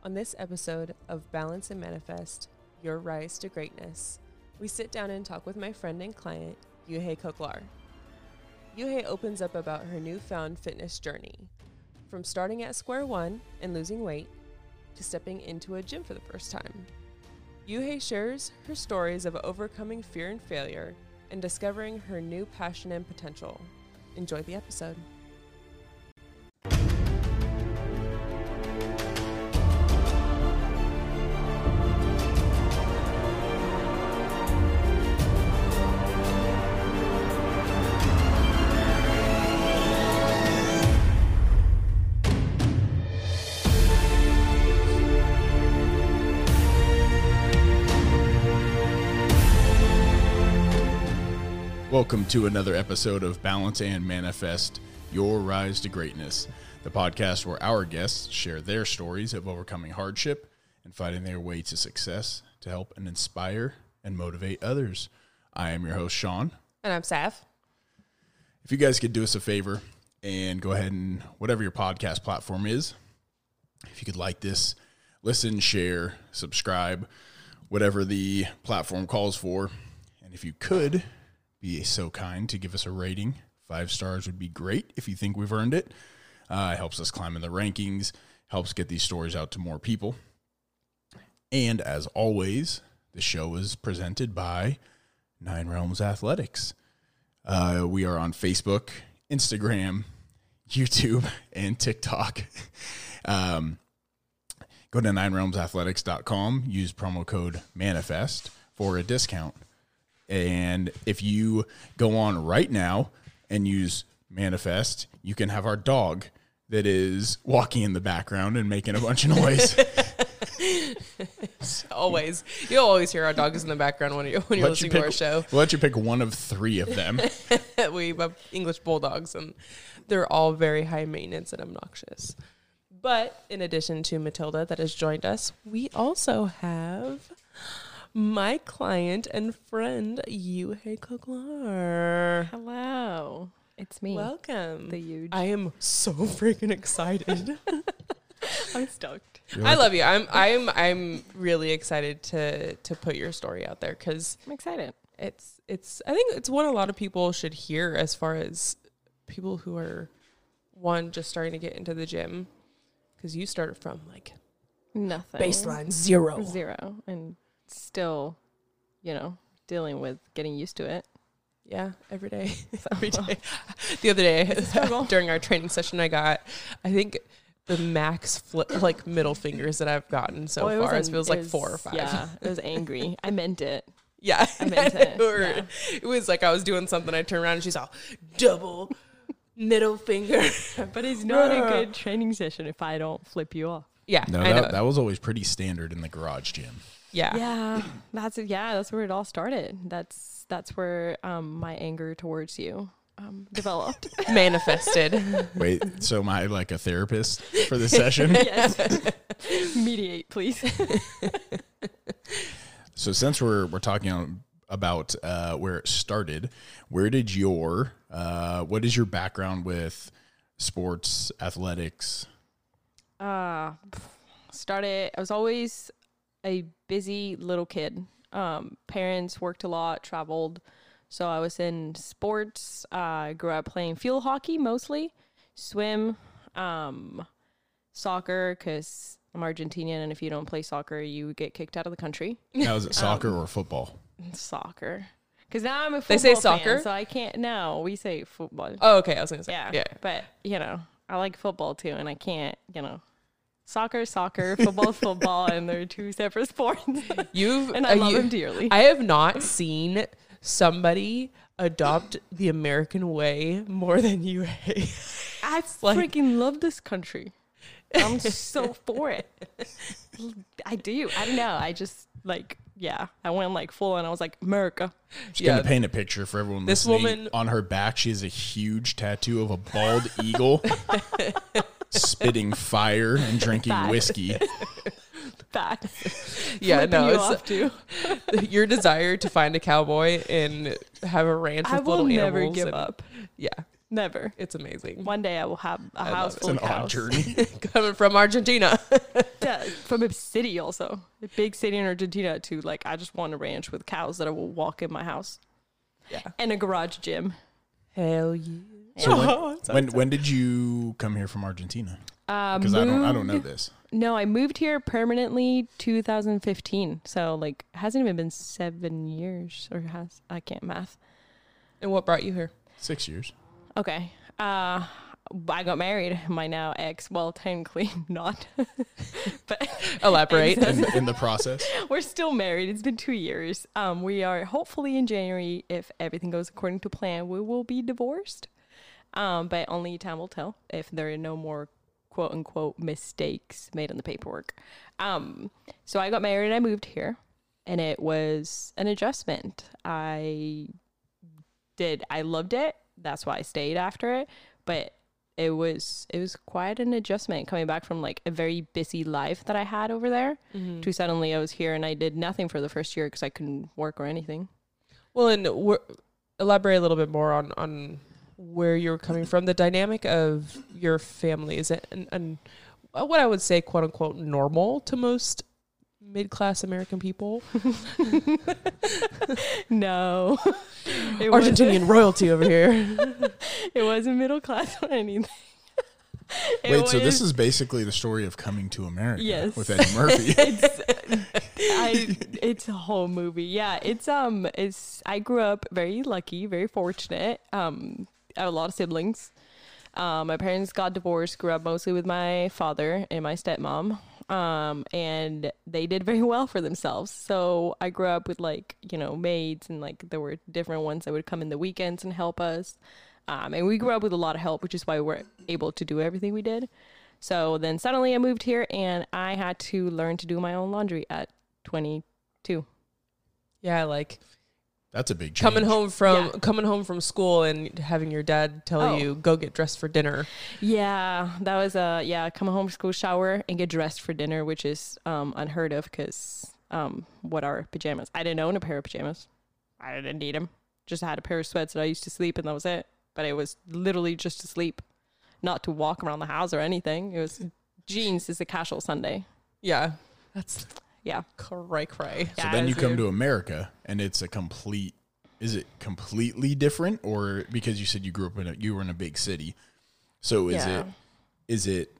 On this episode of Balance and Manifest, Your Rise to Greatness, we sit down and talk with my friend and client, Yuhei Koklar. Yuhei opens up about her newfound fitness journey, from starting at square one and losing weight, to stepping into a gym for the first time. Yuhei shares her stories of overcoming fear and failure and discovering her new passion and potential. Enjoy the episode. Welcome to another episode of Balance and Manifest, Your Rise to Greatness, the podcast where our guests share their stories of overcoming hardship and fighting their way to success to help and inspire and motivate others. I am your host, Sean. And I'm Saf. If you guys could do us a favor and go ahead and whatever your podcast platform is, if you could like this, listen, share, subscribe, whatever the platform calls for. And if you could be so kind to give us a rating. 5 stars would be great if you think we've earned it. It helps us climb in the rankings, helps get these stories out to more people. And as always, the show is presented by Nine Realms Athletics. We are on Facebook, Instagram, YouTube, and TikTok. Go to ninerealmsathletics.com, use promo code MANIFEST for a discount. And if you go on right now and use Manifest, you can have our dog that is walking in the background and making a bunch of noise. Always. You'll always hear our dogs in the background when you're listening to our show. We'll let you pick one of 3 of them. We have English bulldogs, and they're all very high maintenance and obnoxious. But in addition to Matilda that has joined us, we also have my client and friend, Yuhei Koklar. Hello. It's me. Welcome. The huge. I am so freaking excited. I'm stoked. I love you. I'm really excited to put your story out there because I'm excited. it's I think it's what a lot of people should hear as far as people who are just starting to get into the gym, because you started from like Nothing. baseline zero. And still, dealing with getting used to it. Yeah, every day. Every day. The other day during our training session, I think the max middle fingers that I've gotten so far. It feels like 4 or 5. Yeah, it was angry. I meant it. Yeah. I meant it. Yeah. It was like I was doing something, I turned around and she's all double middle finger. But it's not a good training session if I don't flip you off. Yeah, No, I know. that was always pretty standard in the garage gym. Yeah. That's where it all started. That's where my anger towards you developed. Manifested. Wait, so am I like a therapist for this session? Yes. Mediate, please. So since we're talking about where it started, where did what is your background with sports, athletics? I was always a busy little kid. Parents worked a lot, traveled. So I was in sports. I grew up playing field hockey mostly, swim, soccer, because I'm Argentinian, and if you don't play soccer, you get kicked out of the country. Now, is it soccer or football? Soccer. Because now I'm a football They say fan, soccer? so I can't. No, we say football. Oh, okay. I was going to say. Yeah. But, I like football too, and I can't, soccer, football, and they're 2 separate sports. And I love them dearly. I have not seen somebody adopt the American way more than you. I freaking love this country. I'm so for it. I do. I don't know. I just I went full on. I was like, America. Just going to paint a picture for everyone This listening. woman, on her back, she has a huge tattoo of a bald eagle spitting fire and drinking whiskey. That. Yeah, no, you off too. Your desire to find a cowboy and have a ranch with little animals. I will never give up. Yeah. Never. It's amazing. One day I will have a house It's full an of odd cows. journey. Coming from Argentina. Yeah, from a city also. A big city in Argentina to like, I just want a ranch with cows that I will walk in my house. Yeah. And a garage gym. Hell yeah. So when did you come here from Argentina? Because I don't know this. No, I moved here permanently 2015. So like, hasn't even been 7 years I can't math. And what brought you here? 6 years. Okay. I got married. My now ex. Well, technically not. But Elaborate. In the process. we're still married. It's been 2 years. We are hopefully in January, if everything goes according to plan, we will be divorced. But only time will tell if there are no more quote unquote mistakes made on the paperwork. So I got married and I moved here, and it was an adjustment. I loved it. That's why I stayed after it. But it was quite an adjustment coming back from like a very busy life that I had over there to suddenly I was here and I did nothing for the first year because I couldn't work or anything. Well, and elaborate a little bit more on where you're coming from, the dynamic of your family. Is it and what I would say, quote unquote, normal to most mid-class American people? No. Argentinian royalty over here. It wasn't middle class or anything. Wait, so this is basically the story of Coming to America with Yes. Eddie Murphy. It's a whole movie. Yeah, it's I grew up very lucky, very fortunate. I have a lot of siblings. My parents got divorced, grew up mostly with my father and my stepmom. And they did very well for themselves. So I grew up with like, maids, and like there were different ones that would come in the weekends and help us. And we grew up with a lot of help, which is why we were able to do everything we did. So then suddenly I moved here and I had to learn to do my own laundry at 22. Yeah, like That's a big change. coming home from school and having your dad tell you go get dressed for dinner. Yeah, that was come home from school, shower, and get dressed for dinner, which is unheard of because what are pajamas? I didn't own a pair of pajamas. I didn't need them. Just had a pair of sweats that I used to sleep, and that was it. But it was literally just to sleep, not to walk around the house or anything. It was jeans is a casual Sunday. Yeah, that's Yeah. cray. So then you come to America and it's is it completely different, or because you said you grew up you were in a big city. So is it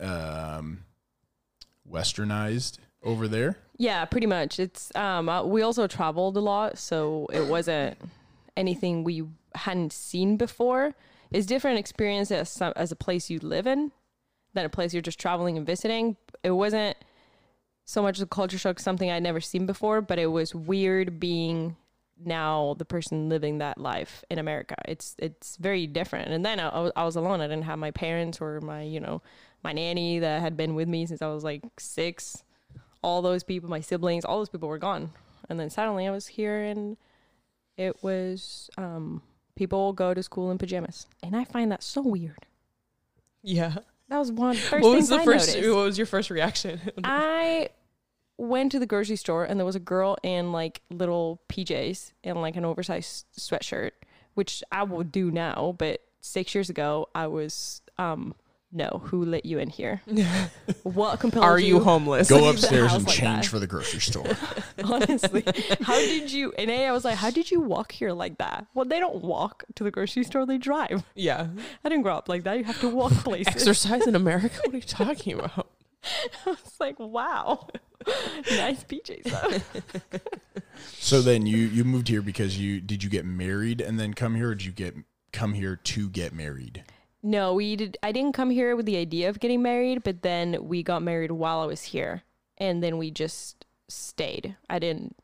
westernized over there? Yeah, pretty much. It's we also traveled a lot, so it wasn't anything we hadn't seen before. It's different experience as a place you live in than a place you're just traveling and visiting. It wasn't so much a culture shock, something I'd never seen before, but it was weird being now the person living that life in America. It's very different. And then I was alone. I didn't have my parents or my nanny that had been with me since I was like 6. All those people, my siblings, all those people were gone. And then suddenly I was here, and it was people go to school in pajamas, and I find that so weird. Yeah. That was one first What was thing the I first? noticed. What was your first reaction? I went to the grocery store, and there was a girl in like little PJs and like an oversized sweatshirt, which I will do now, but 6 years ago I was no, who let you in here? What compelled Are you homeless? Go leave the upstairs house and like change that? for the grocery store. Honestly, how did you? And I was like, how did you walk here like that? Well, they don't walk to the grocery store; they drive. Yeah. I didn't grow up like that. You have to walk places. Exercise in America? What are you talking about? I was like, wow, nice PJs though. So then you moved here because did you get married and then come here, or did you come here to get married? No, I didn't come here with the idea of getting married, but then we got married while I was here, and then we just stayed. I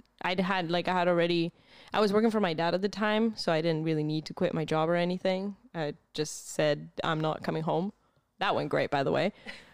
was working for my dad at the time, so I didn't really need to quit my job or anything. I just said, I'm not coming home. That went great, by the way.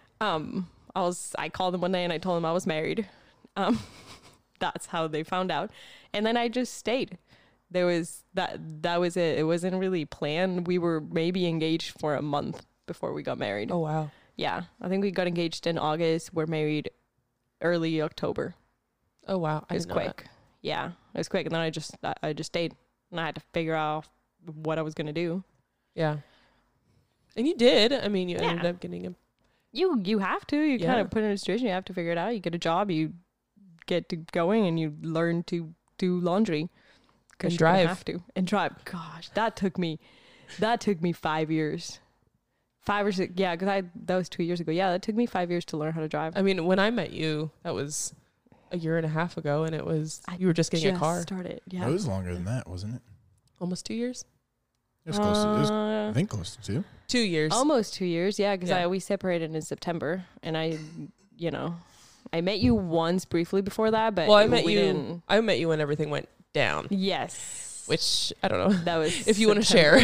I called them one day and I told them I was married. That's how they found out. And then I just stayed. That was it. It wasn't really planned. We were maybe engaged for a month before we got married. Oh, wow. Yeah. I think we got engaged in August. We're married early October. Oh, wow. It was quick. Yeah. It was quick. And then I just stayed, and I had to figure out what I was going to do. Yeah. And you did. I mean, you Yeah. ended up getting a. You have to. You Yeah. kind of put in a situation. You have to figure it out. You get a job. You get to going, and you learn to do laundry. And You drive. have to and drive. Gosh, that took me 5 years. 5 or 6. Yeah, because that was 2 years ago. Yeah, that took me 5 years to learn how to drive. I mean, when I met you, that was a year and a half ago, and it was you were just getting a car. Started. Yeah. It was longer than that, wasn't it? Almost 2 years. It was close. I think close to 2. 2 years. Almost 2 years. Yeah, because Yeah. we separated in September, and I met you once briefly before that, but Well, I met we you. didn't- I met you when everything went down. Yes. Which I don't know That was if you want to share.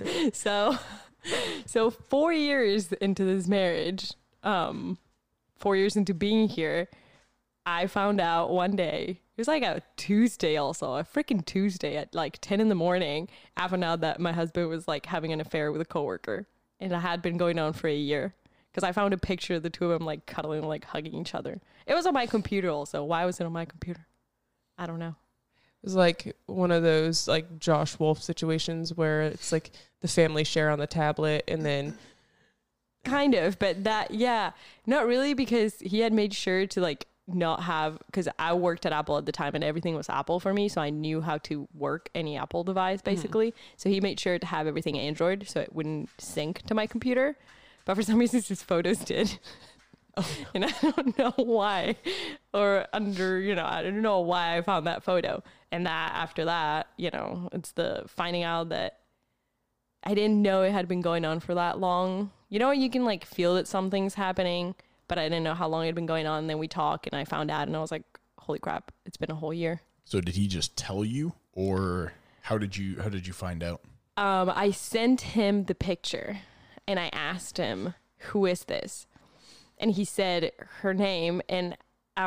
So 4 years into this marriage, 4 years into being here, I found out one day, it was like a Tuesday also, a freaking Tuesday at like 10 in the morning. I found out that my husband was like having an affair with a coworker, and it had been going on for a year. Because I found a picture of the two of them like cuddling, like hugging each other. It was on my computer also. Why was it on my computer? I don't know. It was like one of those like Josh Wolf situations where it's like the family share on the tablet, and then Kind of, but not really, because he had made sure to like not have, because I worked at Apple at the time and everything was Apple for me, so I knew how to work any Apple device basically. So he made sure to have everything Android so it wouldn't sync to my computer, but for some reason his photos did. And I don't know why, I don't know why I found that photo. And that after that, it's the finding out that I didn't know it had been going on for that long. You can like feel that something's happening, but I didn't know how long it had been going on. And then we talk and I found out and I was like, holy crap, it's been a whole year. So did he just tell you, or how did you find out? I sent him the picture and I asked him, who is this? And he said her name. And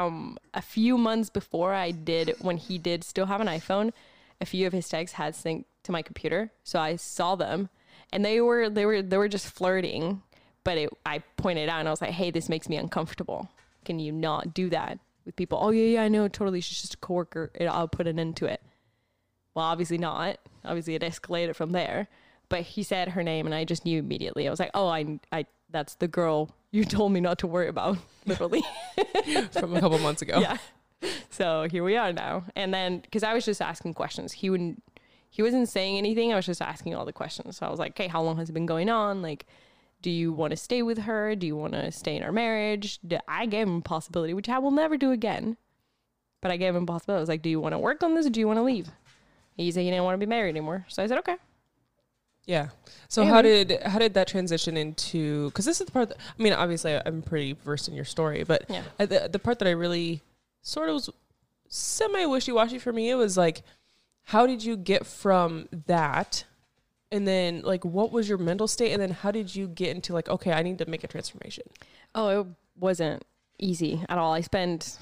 a few months before when he did still have an iPhone, a few of his texts had synced to my computer. So I saw them and they were just flirting, but I pointed out and I was like, hey, this makes me uncomfortable. Can you not do that with people? Oh yeah, I know, totally. She's just a coworker. I'll put an end to it. Well, obviously not. Obviously it escalated from there, but he said her name and I just knew immediately. I was like, oh, I that's the girl you told me not to worry about, literally. from a couple months ago. Yeah. So here we are now. And then, because I was just asking questions, he wasn't saying anything. I was just asking all the questions. So I was like, okay, how long has it been going on? Like, do you want to stay with her? Do you want to stay in our marriage? I gave him a possibility, which I will never do again. But I gave him a possibility. I was like, do you want to work on this or do you want to leave? He said he didn't want to be married anymore. So I said, okay. Yeah. So Anyway. how did that transition into, because this is the part that, I mean, obviously I'm pretty versed in your story, but Yeah. the part that I really sort of was semi wishy-washy for me, it was like, how did you get from that? And then like, what was your mental state? And then how did you get into like, okay, I need to make a transformation? Oh, it wasn't easy at all. I spent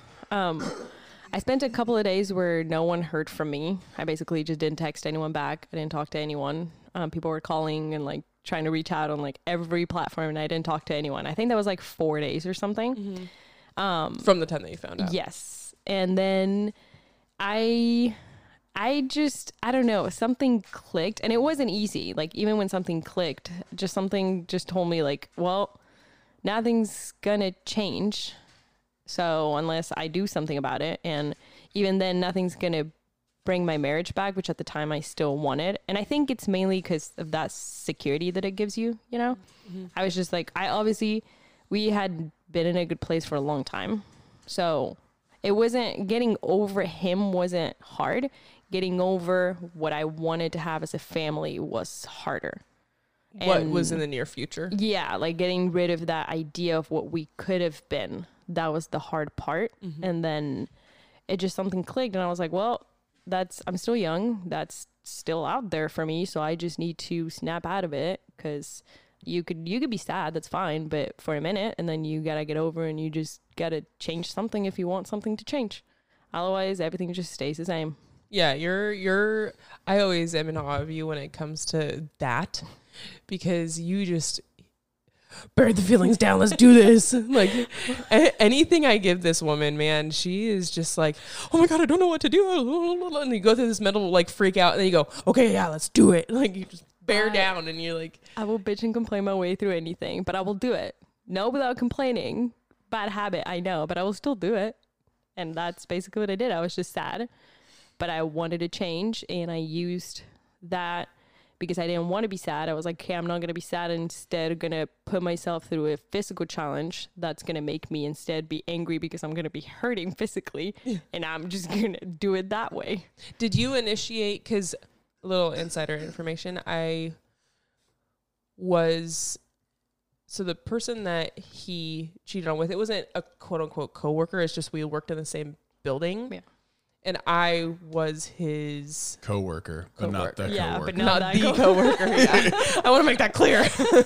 a couple of days where no one heard from me. I basically just didn't text anyone back. I didn't talk to anyone. People were calling and like trying to reach out on like every platform, and I didn't talk to anyone. I think that was like 4 days or something. From the time that you found out. Yes. And then I don't know, something clicked, and it wasn't easy. Like even when something clicked, something told me like, well, nothing's gonna change. So unless I do something about it, and even then nothing's gonna bring my marriage back, which at the time I still wanted. And I think it's mainly because of that security that it gives you, I was just like, we had been in a good place for a long time. So it wasn't, getting over him wasn't hard. Getting over what I wanted to have as a family was harder. What And was in the near future? yeah, like getting rid of that idea of what we could have been. That was the hard part. And then it just something clicked and I was like, well, I'm still young. That's still out there for me. So I just need to snap out of it, because you could be sad. That's fine. But for a minute, and then you got to get over, and you just got to change something if you want something to change. Otherwise, everything just stays the same. Yeah, I always am in awe of you when it comes to that, because you just bury the feelings down. Let's do this. Like anything I give this woman, man, she is just like, oh my God, I don't know what to do. And you go through this mental like freak out, and then you go, okay, yeah, let's do it. Like you just bear down and you're like, I will bitch and complain my way through anything, but I will do it. No, without complaining. Bad habit, I know, but I will still do it. And that's basically what I did. I was just sad, but I wanted to change, and I used that because I didn't want to be sad. I was like, okay, I'm not going to be sad. Instead, going to put myself through a physical challenge that's going to make me instead be angry because I'm going to be hurting physically, and I'm just going to do it that way. did you initiate, because a little insider information, so the person that he cheated on with, it wasn't a quote unquote coworker. It's just we worked in the same building. Yeah. And I was his Coworker, but not the Yeah, coworker. but not the coworker. Yeah. I want to make that clear.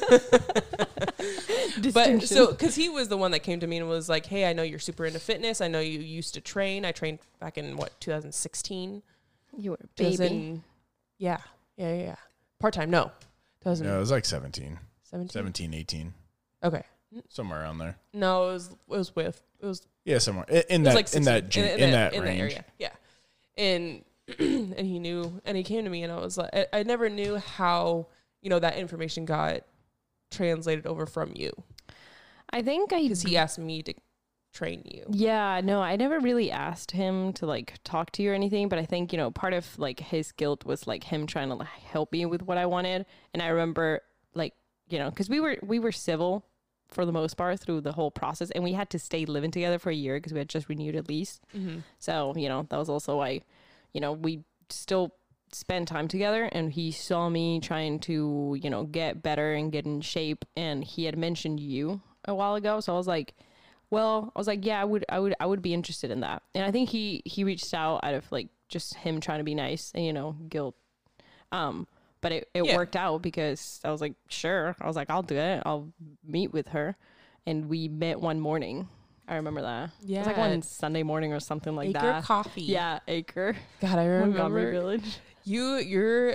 But so, because he was the one that came to me and was like, hey, I know you're super into fitness. I know you used to train. I trained back in 2016. You were a baby. Yeah. Part-time. No. No, it was like 17, 17? 18, Okay. somewhere around there. No, it was Yeah, somewhere in that, like 16, in that gym, in that range. that area. Yeah. And and he knew, and he came to me, and I was like, I never knew how, that information got translated over from you, I think because he asked me to train you. Yeah, no, I never really asked him to like talk to you or anything, but I think, part of like his guilt was like him trying to like, help me with what I wanted. And I remember like, because we were civil for the most part through the whole process, and we had to stay living together for a year because we had just renewed a lease. Mm-hmm. So, that was also why, we still spend time together, and he saw me trying to, get better and get in shape, and he had mentioned you a while ago. So I was like, yeah, I would be interested in that. And I think he reached out out of like just him trying to be nice and, guilt. But it worked out because I was like, sure. I was like, I'll do it. I'll meet with her. And we met one morning. I remember that. Yeah. It was like one Sunday morning or something like that. Acre Coffee. Yeah, Acre. God, I Montgomery remember. Village. You're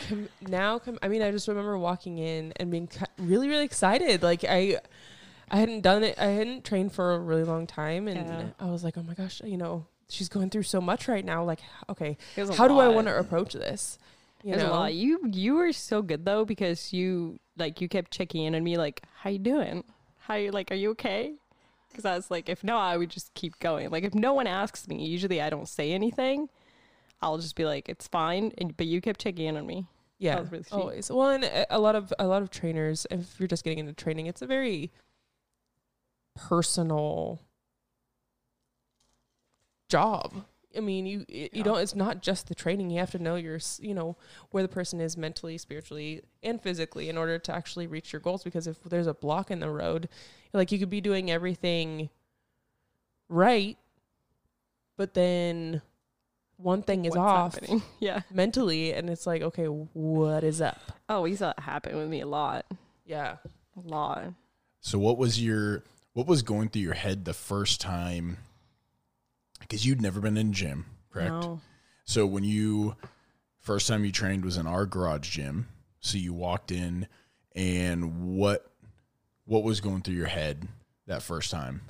I mean, I just remember walking in and being really, really excited. Like I hadn't done it. I hadn't trained for a really long time. And I was like, oh my gosh, she's going through so much right now. Like, okay, how do I want to approach this? It was a lot. You were so good though, because you kept checking in on me like, how you doing? Are you okay? Because I was like, if no, I would just keep going. Like if no one asks me, usually I don't say anything. I'll just be like, it's fine. But you kept checking in on me. Yeah, that was really sweet. Always. Well, and a lot of trainers, if you're just getting into training, it's a very personal job. I mean, you don't, it's not just the training. You have to know where the person is mentally, spiritually, and physically in order to actually reach your goals. Because if there's a block in the road, like you could be doing everything right, but then one thing is off mentally, and it's like, okay, what is up? Oh, we saw it happen with me a lot. Yeah. A lot. So what was going through your head the first time? Because you'd never been in a gym, correct? No. So when first time you trained was in our garage gym. So you walked in, and what was going through your head that first time?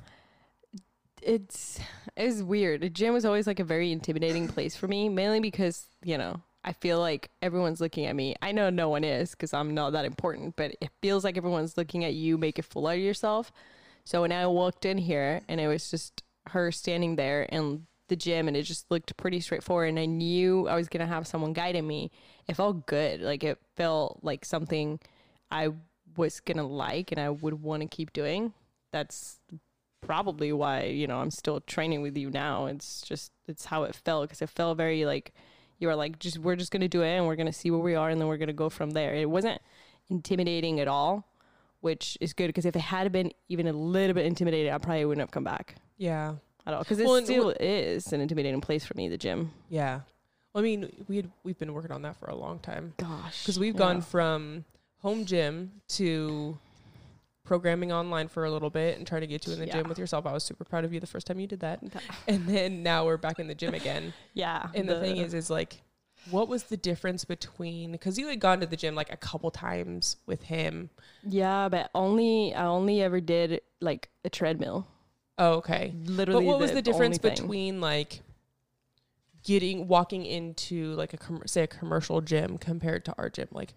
It's weird. The gym was always like a very intimidating place for me, mainly because, I feel like everyone's looking at me. I know no one is because I'm not that important, but it feels like everyone's looking at you, make a fool out of yourself. So when I walked in here and it was just her standing there in the gym, and it just looked pretty straightforward, and I knew I was going to have someone guiding me, it felt good. Like it felt like something I was going to like and I would want to keep doing. That's probably why, I'm still training with you now. It's how it felt, because it felt very like you were like, we're just going to do it, and we're going to see where we are, and then we're going to go from there. It wasn't intimidating at all, which is good, because if it had been even a little bit intimidating, I probably wouldn't have come back. Yeah. At all, because it still is an intimidating place for me, the gym. Yeah. Well, I mean, we've been working on that for a long time. Gosh. Because we've gone from home gym to programming online for a little bit and trying to get you in the gym with yourself. I was super proud of you the first time you did that. And then now we're back in the gym again. Yeah. And the thing is like, what was the difference between, because you had gone to the gym like a couple times with him. Yeah, but I only ever did like a treadmill. Oh, okay. Literally. But what was the difference between like walking into like a commercial gym compared to our gym? Like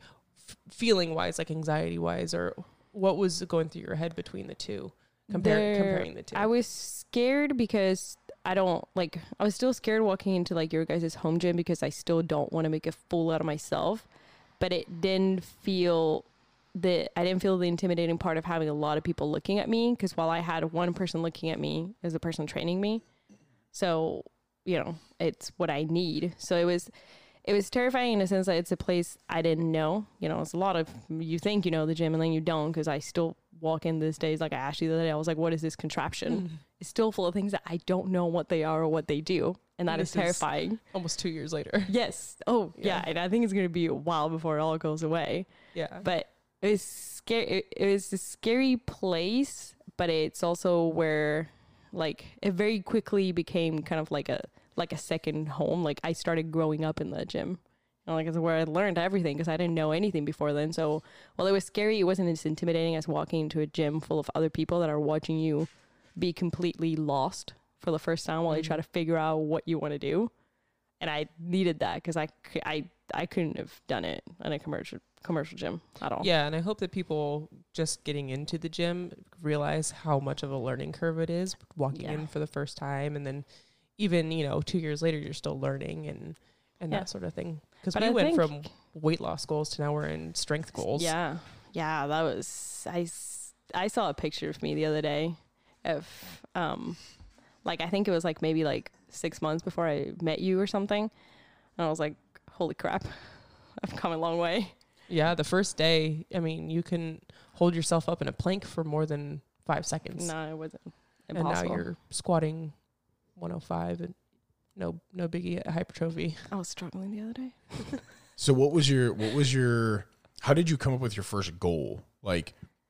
feeling wise, like anxiety wise, or what was going through your head between the two, comparing the two? I was scared because I was still scared walking into like your guys' home gym because I still don't want to make a fool out of myself, but I didn't feel the intimidating part of having a lot of people looking at me, because while I had one person looking at me as the person training me, so it's what I need. So it was terrifying in a sense that it's a place I didn't know. It's a lot of, you think you know the gym and then you don't, because I still walk in these days, like I asked you the other day, I was like, what is this contraption? It's still full of things that I don't know what they are or what they do. And that is terrifying. Almost 2 years later. Yes. Oh, yeah. And I think it's going to be a while before it all goes away. Yeah. But it was scary. It was a scary place, but it's also where like it very quickly became kind of like a second home. Like I started growing up in the gym. Like it's where I learned everything, because I didn't know anything before then. So while it was scary, it wasn't as intimidating as walking into a gym full of other people that are watching you be completely lost for the first time while you try to figure out what you want to do. And I needed that, because I couldn't have done it in a commercial gym at all. Yeah, and I hope that people just getting into the gym realize how much of a learning curve it is walking in for the first time, and then even 2 years later you're still learning and that sort of thing. Because we went from weight loss goals to now we're in strength goals. Yeah, that was I saw a picture of me the other day of like I think it was like maybe like 6 months before I met you or something, and I was like, holy crap, I've come a long way. Yeah, the first day, I mean, you can hold yourself up in a plank for more than 5 seconds. No, it wasn't impossible. And now you're squatting 105 and no biggie at hypertrophy. I was struggling the other day. So how did you come up with your first goal? Like,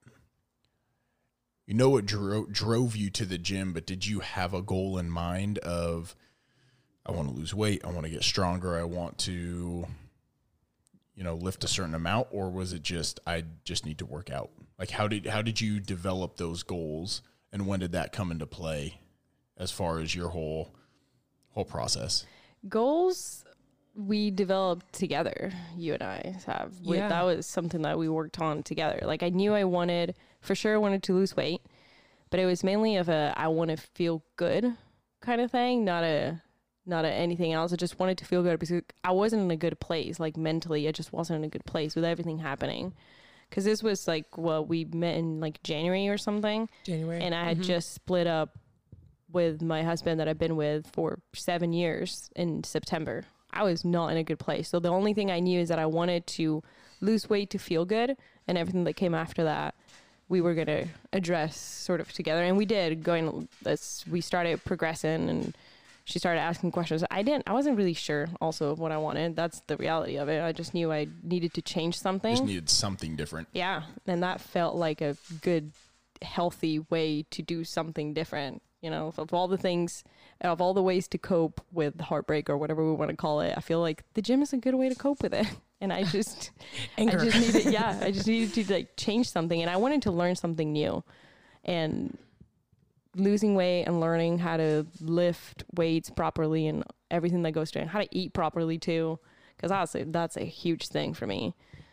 what drove you to the gym, but did you have a goal in mind of, I want to lose weight, I want to get stronger, I want to, lift a certain amount, or was it just, I just need to work out? Like, how did you develop those goals, and when did that come into play as far as your whole process? Goals we developed together, you and I have. Yeah. That was something that we worked on together. Like I knew I wanted to lose weight, but it was mainly of a I want to feel good kind of thing, not a anything else. I just wanted to feel good because I wasn't in a good place, like mentally. I just wasn't in a good place with everything happening. Because this was like, we met in like January or something. And I had just split up with my husband that I've been with for 7 years in September. I was not in a good place. So the only thing I knew is that I wanted to lose weight to feel good, and everything that came after that, we were going to address sort of together. And we did. We started progressing, and she started asking questions. I wasn't really sure also of what I wanted. That's the reality of it. I just knew I needed to change something. Just needed something different. Yeah. And that felt like a good, healthy way to do something different. Of all the things, of all the ways to cope with heartbreak or whatever we want to call it, I feel like the gym is a good way to cope with it. And I just, Anger. I just needed to like change something, and I wanted to learn something new. And losing weight and learning how to lift weights properly and everything that goes to it, how to eat properly too, because honestly, that's a huge thing for me.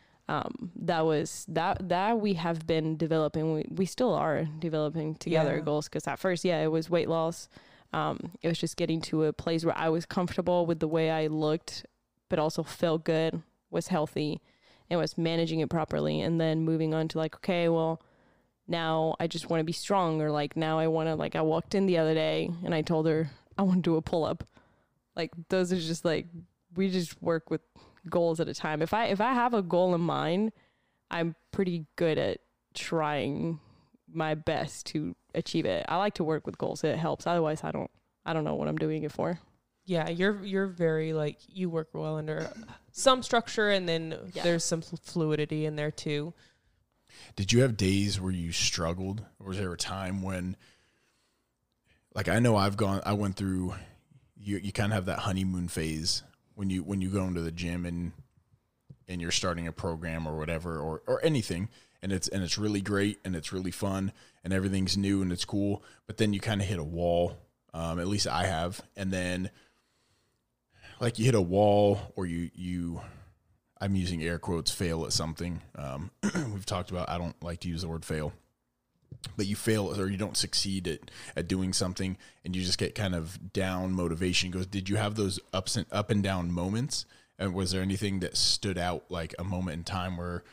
That we have been developing. We still are developing together goals, because at first, it was weight loss. It was just getting to a place where I was comfortable with the way I looked, but also felt good, was healthy, and was managing it properly. And then moving on to like, okay, well, now I just want to be strong, or like now I want to, like I walked in the other day and I told her I want to do a pull-up. Like those are just like, we just work with goals at a time. If I have a goal in mind, I'm pretty good at trying my best to achieve it. I like to work with goals. It helps. Otherwise, I don't know what I'm doing it for. Yeah, you're very like, you work well under some structure, and then there's some fluidity in there too. Did you have days where you struggled, or was there a time when, like, I know I went through, you kind of have that honeymoon phase when you go into the gym and you're starting a program or whatever, or anything, and it's really great and it's really fun and everything's new and it's cool, but then you kind of hit a wall. At least I have. And then like you hit a wall, or I'm using air quotes, fail at something. We've talked about, I don't like to use the word fail, but you fail or you don't succeed at doing something and you just get kind of down motivation goes. Did you have those up and down moments? And was there anything that stood out, like a moment in time where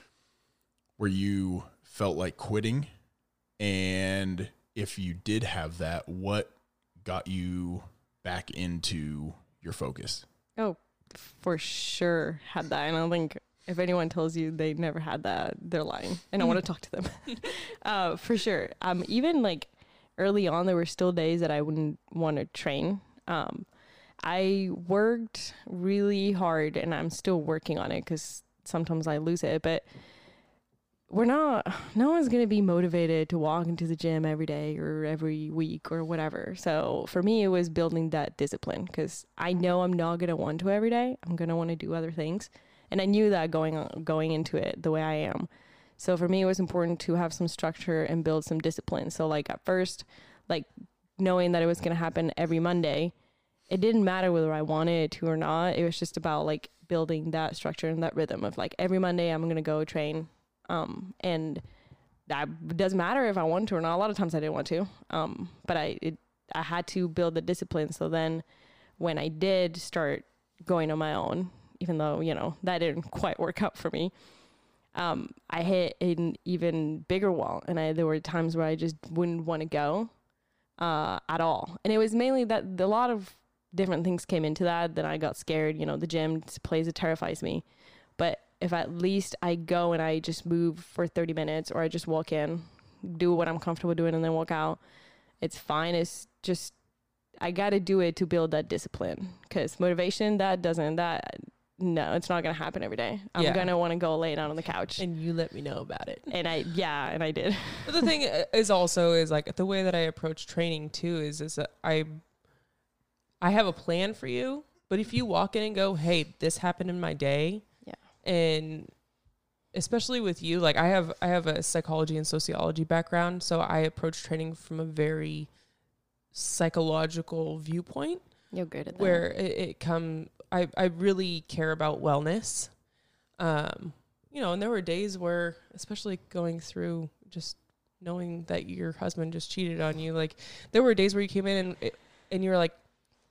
you felt like quitting? And if you did have that, what got you back into your focus? Oh, for sure had that. And I don't think if anyone tells you they never had that, they're lying. And I want to talk to them. For sure. Even like early on, there were still days that I wouldn't want to train. I worked really hard and I'm still working on it because sometimes I lose it, but no one's going to be motivated to walk into the gym every day or every week or whatever. So for me, it was building that discipline because I know I'm not going to want to every day. I'm going to want to do other things. And I knew that going into it the way I am. So for me, it was important to have some structure and build some discipline. So like at first, like knowing that it was going to happen every Monday, it didn't matter whether I wanted it to or not. It was just about like building that structure and that rhythm of like every Monday I'm going to go train. And that doesn't matter if I want to or not. A lot of times I didn't want to. But I had to build the discipline. So then when I did start going on my own, even though, that didn't quite work out for me, I hit an even bigger wall. And there were times where I just wouldn't want to go at all. And it was mainly that a lot of different things came into that. Then I got scared. The gym place, it terrifies me. But if at least I go and I just move for 30 minutes or I just walk in, do what I'm comfortable doing and then walk out, it's fine. It's just, I got to do it to build that discipline because motivation, no, it's not going to happen every day. I'm going to want to go lay down on the couch. And you let me know about it. And I did. But the thing is also like the way that I approach training too is that I have a plan for you, but if you walk in and go, hey, this happened in my day. And especially with you, like I have a psychology and sociology background, so I approach training from a very psychological viewpoint. You're good at that. Where I really care about wellness. And there were days where, especially going through just knowing that your husband just cheated on you, like there were days where you came in and you were like,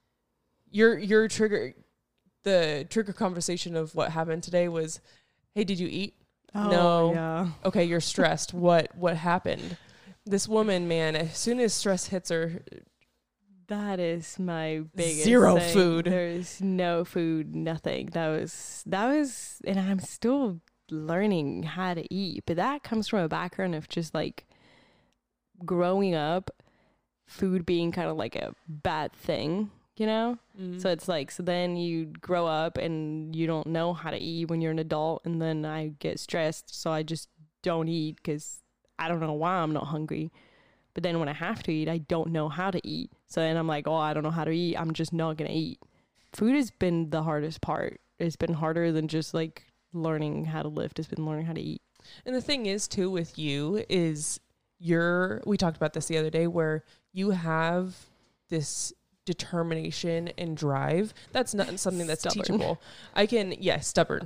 your trigger. The trigger conversation of what happened today was, hey, did you eat? Oh, no. Yeah. Okay, you're stressed. What happened? This woman, man, as soon as stress hits her, that is my biggest zero thing. Food. There's no food, nothing. That was, and I'm still learning how to eat, but that comes from a background of just like growing up, food being kind of like a bad thing. So it's like, so then you grow up and you don't know how to eat when you're an adult. And then I get stressed. So I just don't eat because I don't know why I'm not hungry. But then when I have to eat, I don't know how to eat. So then I'm like, oh, I don't know how to eat. I'm just not going to eat. Food has been the hardest part. It's been harder than just like learning how to lift. It's been learning how to eat. And the thing is too, with you is we talked about this the other day where you have this determination and drive. That's not something that's teachable. Stubborn.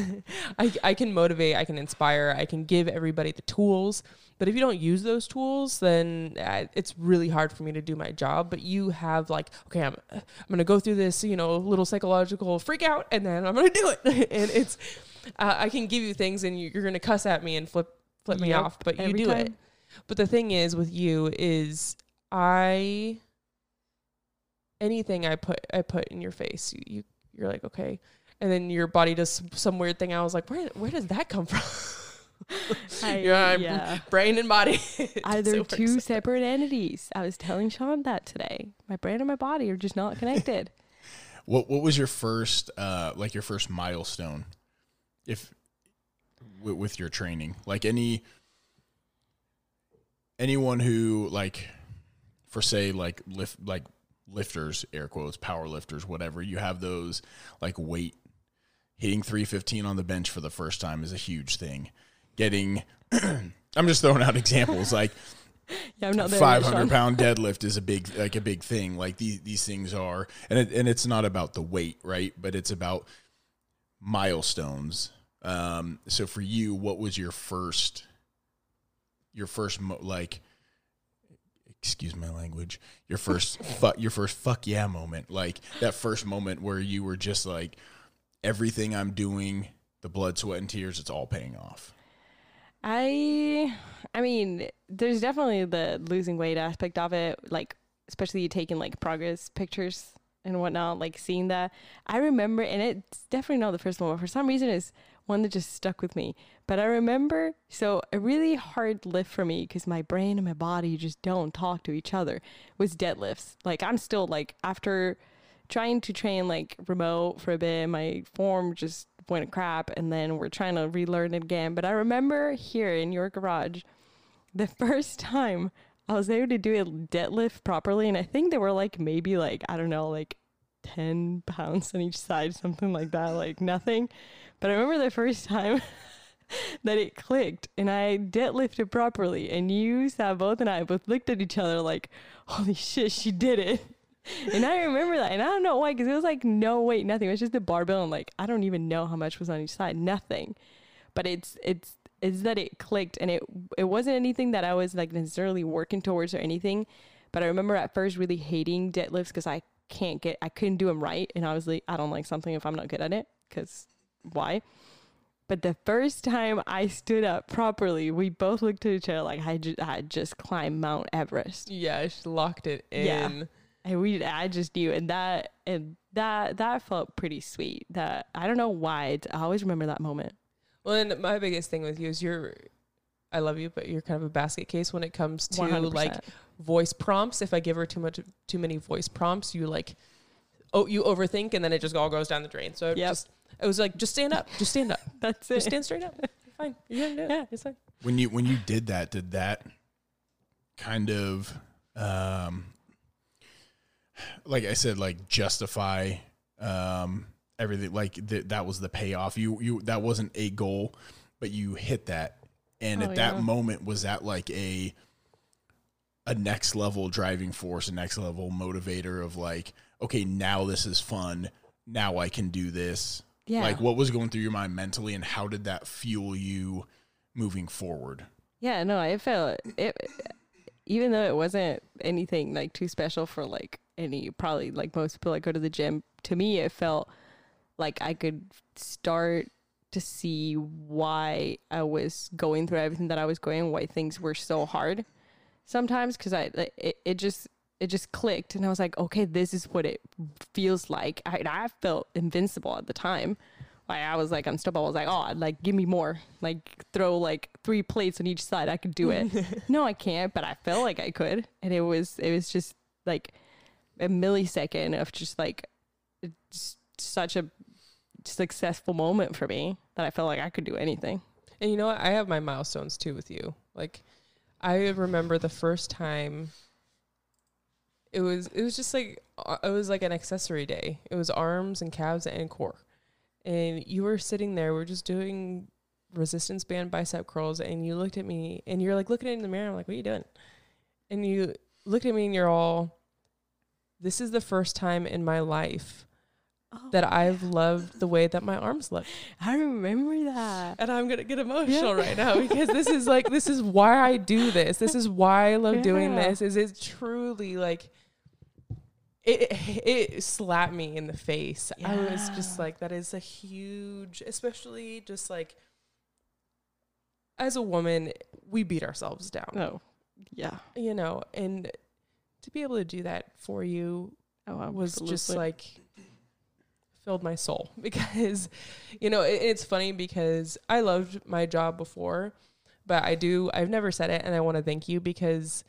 I can motivate, I can inspire, I can give everybody the tools, but if you don't use those tools, then it's really hard for me to do my job. But you have like, okay, I'm going to go through this, little psychological freak out and then I'm going to do it. And it's, I can give you things and you're going to cuss at me and flip me off, but you do it. But the thing is with you is anything I put in your face, you're like, okay. And then your body does some weird thing. I was like, where does that come from? Brain and body. They're two separate entities. I was telling Sean that today. My brain and my body are just not connected. What was your first milestone with your training? Like anyone who like, for say like lifters, air quotes, power lifters, whatever, you have those like weight hitting 315 on the bench for the first time is a huge thing. Getting, I'm just throwing out examples like I'm not there 500-pound deadlift is a big thing. Like these things are, and it's not about the weight, right? But it's about milestones So for you, what was your first like, excuse my language, your first fuck yeah moment, like that first moment where you were just like, everything I'm doing, the blood, sweat, and tears, it's all paying off? I mean, there's definitely the losing weight aspect of it, like especially taking like progress pictures and whatnot, like seeing that. I remember, and it's definitely not the first one, but for some reason it's one that just stuck with me. But I remember, so a really hard lift for me, because my brain and my body just don't talk to each other, was deadlifts. Like I'm still like, after trying to train like remote for a bit, my form just went crap, and then we're trying to relearn it again. But I remember here in your garage, the first time I was able to do a deadlift properly, and I think they were like maybe like, I don't know, like 10 pounds on each side, something like that, like nothing. But I remember the first time that it clicked and I deadlifted properly, and you, Sabot, and I both looked at each other like, holy shit, she did it. And I remember that, and I don't know why, because it was like no weight, nothing. It was just the barbell, and like I don't even know how much was on each side, nothing. But it's that it clicked, and it wasn't anything that I was like necessarily working towards or anything. But I remember at first really hating deadlifts because I couldn't do them right, and I was like, I don't like something if I'm not good at it, because why? But the first time I stood up properly, we both looked at each other like I had just climbed Mount Everest. Yeah, she locked it in. Yeah. And I just knew, and that felt pretty sweet. That, I don't know why, I always remember that moment. Well, and my biggest thing with you is I love you, but you're kind of a basket case when it comes to 100%. like voice prompts. If I give her too many voice prompts, you overthink, and then it just all goes down the drain. So it was like, just stand up. That's it. Just stand straight up. You're fine. You're gonna do it. Yeah. It's fine. When you did that kind of, like I said, like justify everything, like that was the payoff. You that wasn't a goal, but you hit that, and at that moment, was that like a next level driving force, a next level motivator of like, okay, now this is fun, now I can do this. Yeah. Like, what was going through your mind mentally, and how did that fuel you moving forward? Yeah, no, I felt it, even though it wasn't anything like too special for like probably like most people that go to the gym, to me, it felt like I could start to see why I was going through everything that I was going, why things were so hard sometimes. Cause it just clicked, and I was like, okay, this is what it feels like. I felt invincible at the time. Like I was like unstoppable. I was like, oh, like give me more. Like throw like 3 plates on each side. I could do it. No, I can't, but I felt like I could. And it was just like a millisecond of just like such a successful moment for me that I felt like I could do anything. And you know what? I have my milestones too with you. Like I remember the first time it was just like, it was like an accessory day. It was arms and calves and core. And you were sitting there, we're just doing resistance band bicep curls, and you looked at me and you're like looking in the mirror. I'm like, what are you doing? And you looked at me and you're all, this is the first time in my life that I've loved the way that my arms look. I remember that. And I'm going to get emotional right now, because this is why I do this. This is why I love doing this. Is it truly like, it slapped me in the face. Yeah. I was just like, that is a huge, especially just like, as a woman, we beat ourselves down. Oh, yeah. You know, and to be able to do that for you was just like, filled my soul, because, you know, it's funny because I loved my job before, but I've never said it, and I want to thank you, because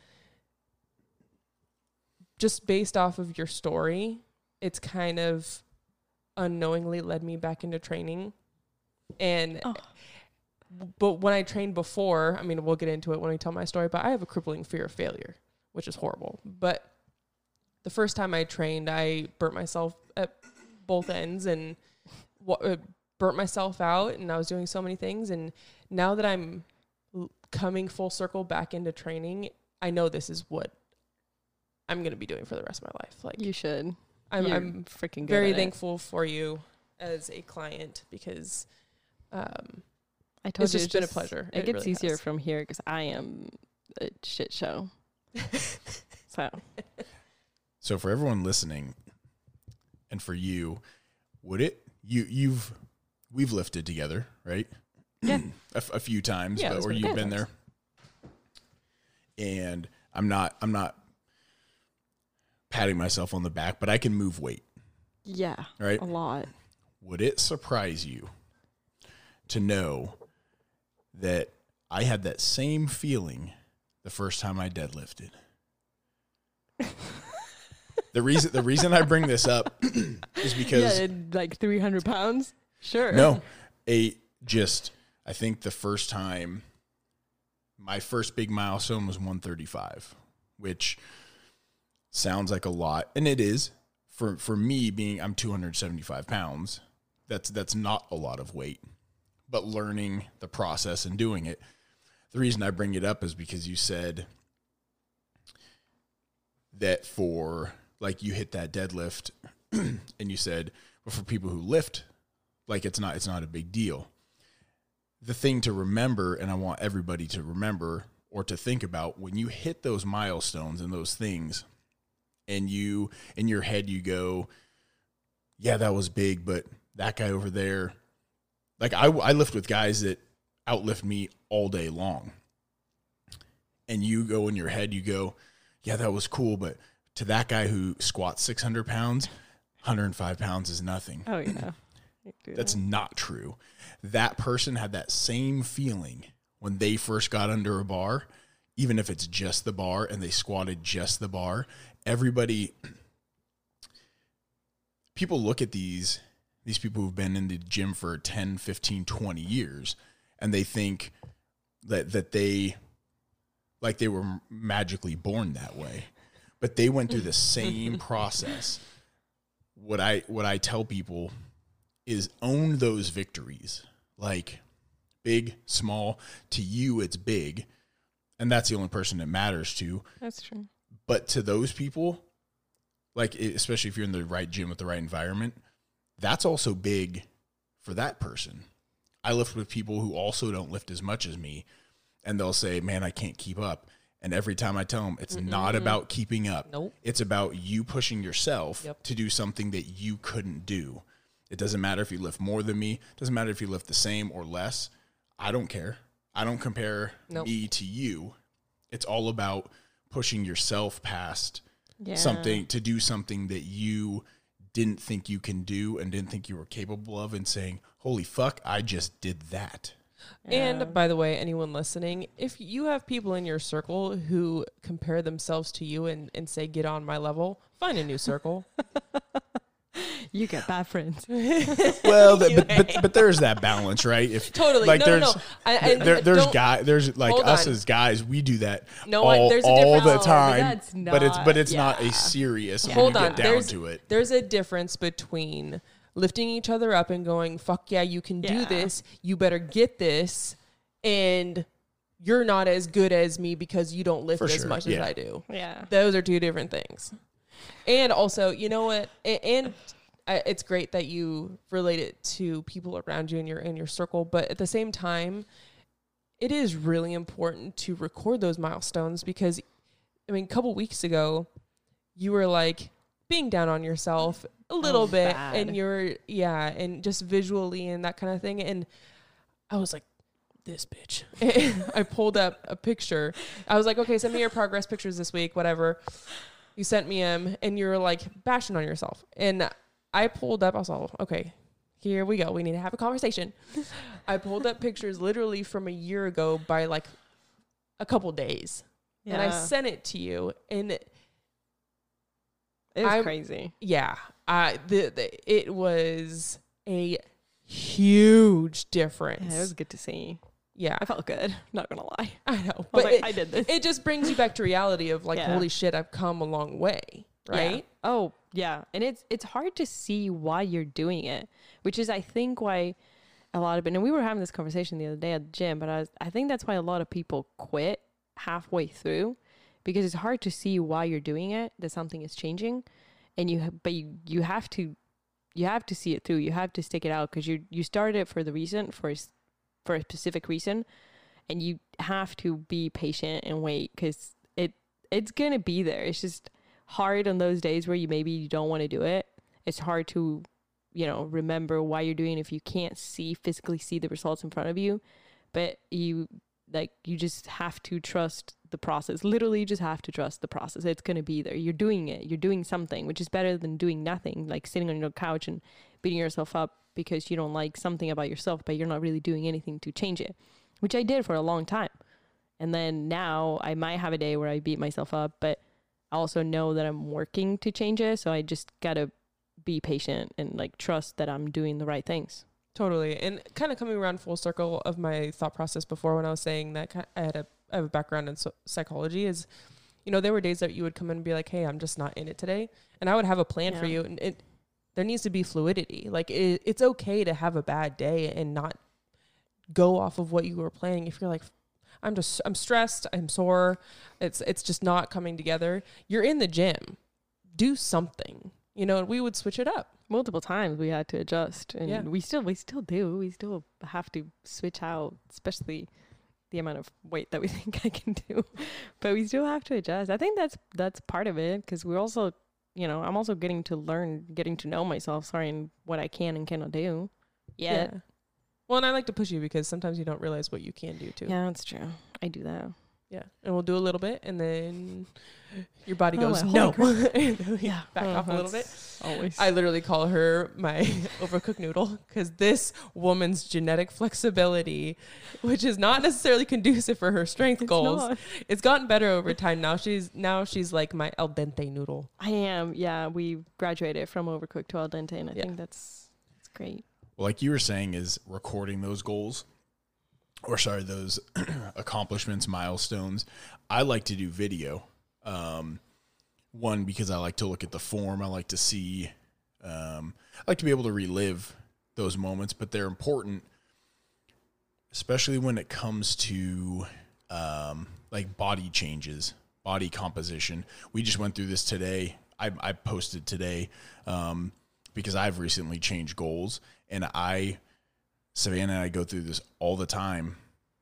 just based off of your story, it's kind of unknowingly led me back into training. And, but when I trained before, I mean, we'll get into it when I tell my story, but I have a crippling fear of failure, which is horrible. But the first time I trained, I burnt myself at both ends and burnt myself out, and I was doing so many things. And now that I'm coming full circle back into training, I know this is what I'm going to be doing for the rest of my life. Like, you should. I'm freaking very thankful for you as a client, because I told It's you just been a pleasure. It gets really easier has. from here because I am a shit show. So for everyone listening, and for you, we've lifted together, right? Yeah. a few times, Yeah, but there's or been a you've few been times. there. And I'm not patting myself on the back, but I can move weight, Yeah. right? A lot. Would it surprise you to know that I had that same feeling the first time I deadlifted? The reason I bring this up is because like 300 pounds. Sure. no, I think the first time, my first big milestone was 135, which sounds like a lot, and it is for me. I'm 275 pounds. That's not a lot of weight, but learning the process and doing it. The reason I bring it up is because you said that for, like, you hit that deadlift and you said, but for people who lift, like, it's not a big deal. The thing to remember, and I want everybody to remember or to think about, when you hit those milestones and those things, and you, in your head, you go, yeah, that was big, but that guy over there, like, I lift with guys that outlift me all day long. And you go in your head, you go, yeah, that was cool, but to that guy who squats 600 pounds, 105 pounds is nothing. Oh, yeah. That's not true. That person had that same feeling when they first got under a bar, even if it's just the bar and they squatted just the bar. People look at these people who've been in the gym for 10, 15, 20 years, and they think that they were magically born that way. But they went through the same process. What I tell people is own those victories. Like, big, small, to you it's big, and that's the only person it matters to. That's true. But to those people, like, especially if you're in the right gym with the right environment, that's also big for that person. I lift with people who also don't lift as much as me, and they'll say, man, I can't keep up. And every time I tell them, it's not about keeping up. Nope. It's about you pushing yourself Yep. to do something that you couldn't do. It doesn't matter if you lift more than me. It doesn't matter if you lift the same or less. I don't care. I don't compare Nope. me to you. It's all about pushing yourself past Yeah. something, to do something that you didn't think you can do and didn't think you were capable of, and saying, holy fuck, I just did that. Yeah. And by the way, anyone listening, if you have people in your circle who compare themselves to you and say, get on my level, find a new circle. You get bad friends. Well, but there's that balance, right? If Totally. like No. there's Don't- there's like hold us on. as guys, we do that No, all there's a the difference. time. But that's but it's not- not a yeah. serious. when Hold you on. get down to it. There's a difference between lifting each other up and going, fuck yeah, you can do Yeah. this. You better get this. And you're not as good as me because you don't lift For as sure, much yeah. as I do. Yeah. Those are two different things. And also, you know what? It's great that you relate it to people around you in your circle, but at the same time, it is really important to record those milestones because, I mean, a couple weeks ago, you were like being down on yourself a little bit, bad. and and just visually and that kind of thing. And I was like, this bitch. I pulled up a picture. I was like, okay, send me your progress pictures this week, whatever. You sent me them, and you were like bashing on yourself. And I pulled up, I was all, okay, here we go. We need to have a conversation. I pulled up pictures literally from a year ago by like a couple days. Yeah. And I sent it to you. And It was I'm- crazy. yeah, it was a huge difference. Yeah, it was good to see. Yeah, I felt good. Not gonna lie. I know. I was But like, I did this. it just brings you back to reality of like, Yeah. holy shit, I've come a long way, right? Yeah. Oh, yeah. And it's hard to see why you're doing it, which is I think why a lot of it, and we were having this conversation the other day at the gym, but I think that's why a lot of people quit halfway through, because it's hard to see why you're doing it, that something is changing, and you have to you have to see it through. You have to stick it out because you started it for the reason, for a specific reason, and you have to be patient and wait because it's gonna be there. It's just hard on those days where you don't want to do it. It's hard to, remember why you're doing it if you can't physically see the results in front of you. But you just have to trust the process. Literally, you just have to trust the process. It's going to be there. You're doing it. You're doing something, which is better than doing nothing, like sitting on your couch and beating yourself up because you don't like something about yourself, but you're not really doing anything to change it, which I did for a long time. And then now I might have a day where I beat myself up, but I also know that I'm working to change it. So I just got to be patient and like trust that I'm doing the right things. Totally. And kind of coming around full circle of my thought process before when I was saying that I have a background in psychology is, there were days that you would come in and be like, hey, I'm just not in it today. And I would have a plan for you. And there needs to be fluidity. Like it's okay to have a bad day and not go off of what you were planning. If you're like, I'm stressed, I'm sore, it's just not coming together. You're in the gym. Do something. And we would switch it up. Multiple times we had to adjust, and we still do. We still have to switch out, especially the amount of weight that we think I can do. But we still have to adjust. I think that's part of it because we're also, I'm also getting to know myself, and what I can and cannot do. Yeah. Well, and I like to push you because sometimes you don't realize what you can do too. Yeah, that's true. I do that. Yeah. And we'll do a little bit and then your body goes, no. Back off a little bit. Always. I literally call her my overcooked noodle because this woman's genetic flexibility, which is not necessarily conducive for her strength goals, it's gotten better over time. Now she's like my al dente noodle. I am. Yeah. We graduated from overcooked to al dente, and I think that's great. Well, like you were saying, is recording those goals. Those accomplishments, milestones. I like to do video. One, because I like to look at the form. I like to see, I like to be able to relive those moments, but they're important, especially when it comes to, like body changes, body composition. We just went through this today. I posted today, because I've recently changed goals, and Savannah and I go through this all the time,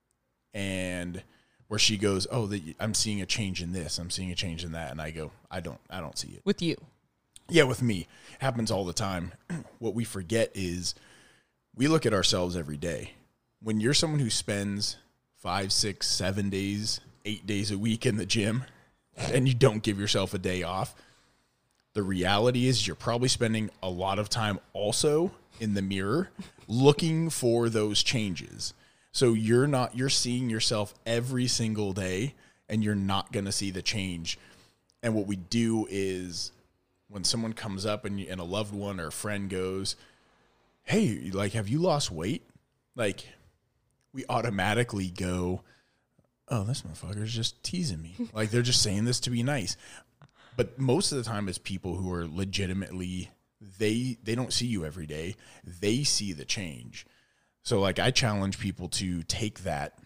and where she goes, oh, I'm seeing a change in this, I'm seeing a change in that, and I go, I don't see it. With you? Yeah, with me. It happens all the time. What we forget is we look at ourselves every day. When you're someone who spends 5, 6, 7 days, 8 days a week in the gym, and you don't give yourself a day off, the reality is you're probably spending a lot of time also in the mirror looking for those changes. So you're seeing yourself every single day, and you're not going to see the change. And what we do is when someone comes up and a loved one or a friend goes, hey, like, have you lost weight? Like, we automatically go, oh, this motherfucker's just teasing me. Like, they're just saying this to be nice. But most of the time it's people who are legitimately, they don't see you every day. They see the change. So like I challenge people to take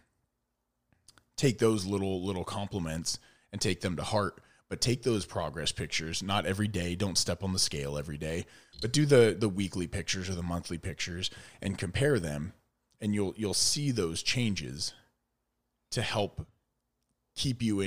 those little compliments and take them to heart, but take those progress pictures, not every day. Don't step on the scale every day, but do the weekly pictures or the monthly pictures and compare them, and you'll see those changes to help keep you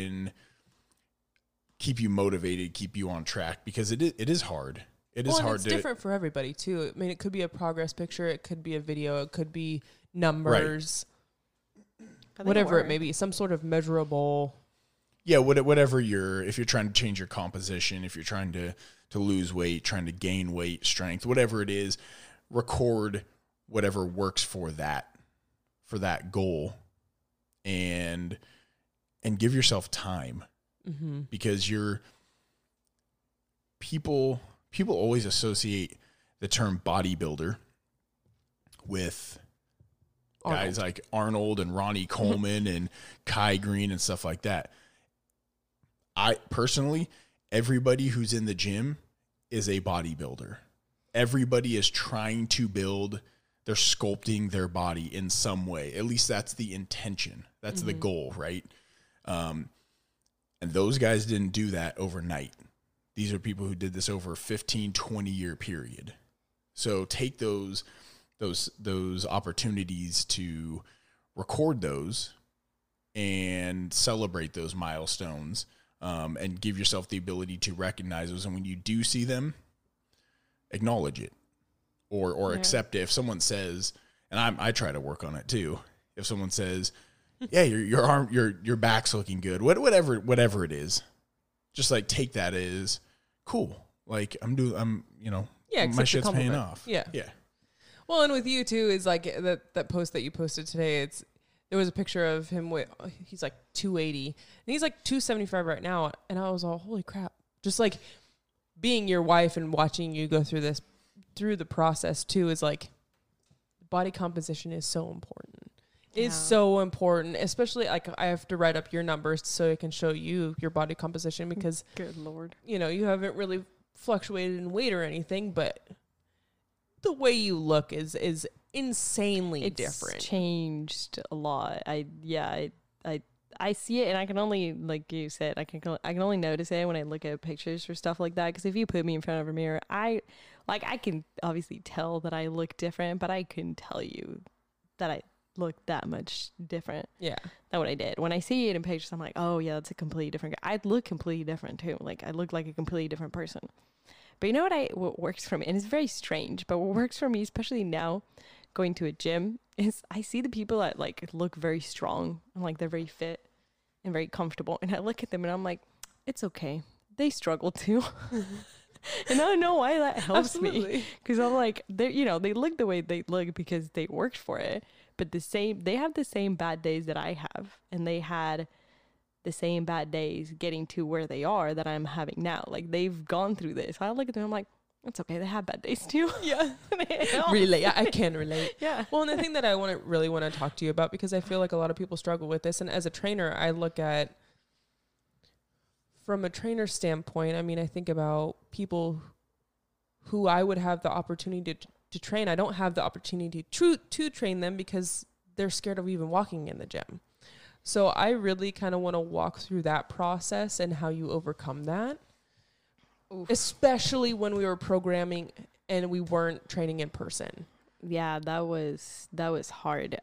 motivated, keep you on track, because it is hard. It is hard. It's different for everybody too. I mean, it could be a progress picture, it could be a video, it could be numbers, right. Whatever it may be, some sort of measurable. Yeah, whatever if you're trying to change your composition, if you're trying to lose weight, trying to gain weight, strength, whatever it is, record whatever works for that goal, and give yourself time. Mm-hmm. Because people always associate the term bodybuilder with guys like Arnold and Ronnie Coleman and Kai Green and stuff like that. I personally, everybody who's in the gym is a bodybuilder. Everybody is trying to build, they're sculpting their body in some way. At least that's the intention. That's the goal, right? And those guys didn't do that overnight. These are people who did this over a 15, 20-year period. So take those opportunities to record those and celebrate those milestones, and give yourself the ability to recognize those. And when you do see them, acknowledge it or accept it. If someone says, and I try to work on it too. If someone says, yeah, your back's looking good, whatever it is, just like take that as cool. Like my shit's paying off. Yeah. Yeah. Well, and with you too is like that post that you posted today. There was a picture of him he's like 280 and he's like 275 right now. And I was all, holy crap. Just like being your wife and watching you go through the process too is like body composition is so important. It's so important, especially like I have to write up your numbers so I can show you your body composition because good Lord, you haven't really fluctuated in weight or anything, but the way you look is insanely different. It's changed a lot. I see it, and I can only, like you said, I can only notice it when I look at pictures or stuff like that. Because if you put me in front of a mirror, I can obviously tell that I look different, but I couldn't tell you that I look that much different. Yeah, than what I did. When I see it in pictures, I'm like, oh yeah, that's a completely different guy. I look completely different too. Like I look like a completely different person. But you know what works for me, and it's very strange, but what works for me, especially now, going to a gym, is I see the people that like look very strong and like they're very fit and very comfortable, and I look at them and I'm like, it's okay, they struggle too. And I don't know why that helps me, because I'm like, they look the way they look because they worked for it, but they have the same bad days that I have, and they had the same bad days getting to where they are that I'm having now. Like they've gone through this. I look at them, I'm like, it's okay, they have bad days too. Yeah. Relate. I can relate. Yeah. Well, and the thing that I really want to talk to you about, because I feel like a lot of people struggle with this, and as a trainer, I look at, from a trainer standpoint, I mean, I think about people who I would have the opportunity to train. I don't have the opportunity to train them because they're scared of even walking in the gym. So I really kind of want to walk through that process and how you overcome that. Oof. Especially when we were programming and we weren't training in person. Yeah, that was hard.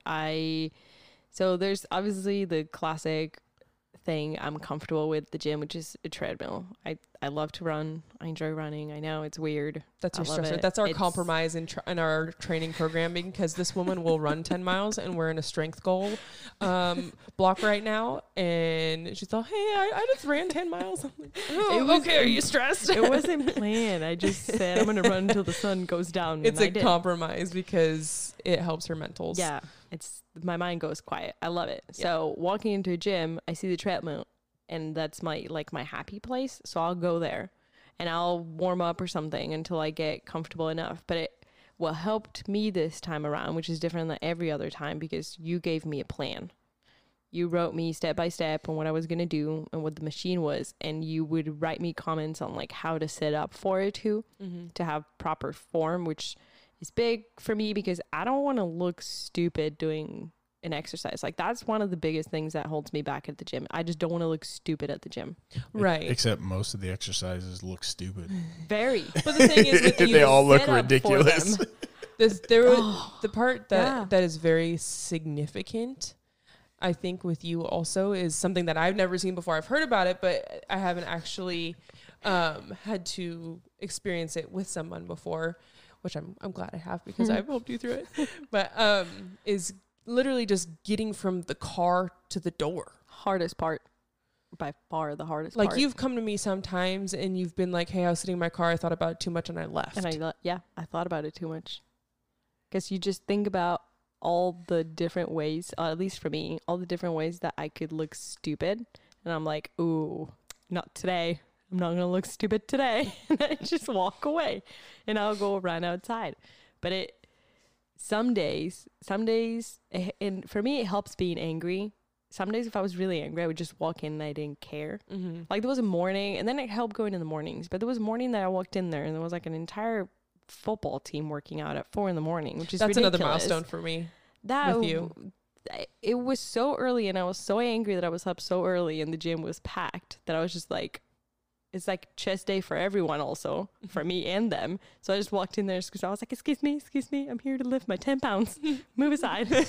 So there's obviously the classic thing I'm comfortable with the gym, which is a treadmill. I love to run. I enjoy running. I know it's weird. That's your stressor. That's our compromise in our training programming, because this woman will run 10 miles and we're in a strength goal block right now. And she's all, hey, I just ran 10 miles. I'm like, oh, okay, are you stressed? It wasn't planned. I just said I'm going to run until the sun goes down. It's a compromise because it helps her mentals. Yeah. My mind goes quiet. I love it. Yeah. So walking into a gym, I see the treadmill, and that's my happy place. So I'll go there and I'll warm up or something until I get comfortable enough. But what helped me this time around, which is different than every other time, because you gave me a plan. You wrote me step by step on what I was going to do and what the machine was. And you would write me comments on like how to set up for it to have proper form, which is big for me because I don't want to look stupid doing an exercise. Like that's one of the biggest things that holds me back at the gym. I just don't want to look stupid at the gym. Right. Except most of the exercises look stupid. Very. But the thing is with you, they all look ridiculous. The part that is very significant, I think, with you also is something that I've never seen before. I've heard about it, but I haven't actually had to experience it with someone before, which I'm glad I have because I've helped you through it. But is literally just getting from the car to the door. Hardest part. By far the hardest part. Like you've come to me sometimes and you've been like, hey, I was sitting in my car, I thought about it too much and I left. And I thought about it too much. Because you just think about all the different ways, at least for me, all the different ways that I could look stupid. And I'm like, ooh, not today. I'm not going to look stupid today. And I just walk away and I'll go run outside. But some days, and for me, it helps being angry. Some days if I was really angry, I would just walk in and I didn't care. Mm-hmm. Like there was a morning, and then it helped going in the mornings. But there was a morning that I walked in there and there was like an entire football team working out at 4 a.m, which is ridiculous. Another milestone for me. With you. It was so early and I was so angry that I was up so early and the gym was packed that I was just like, it's like chest day for everyone also, for me and them. So I just walked in there because I was like, excuse me, I'm here to lift my 10 pounds. Move aside. And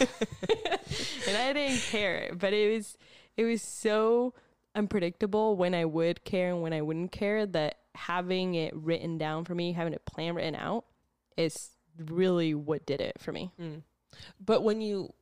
I didn't care, but it was so unpredictable when I would care and when I wouldn't care, that having it written down for me, having a plan written out, is really what did it for me. But when you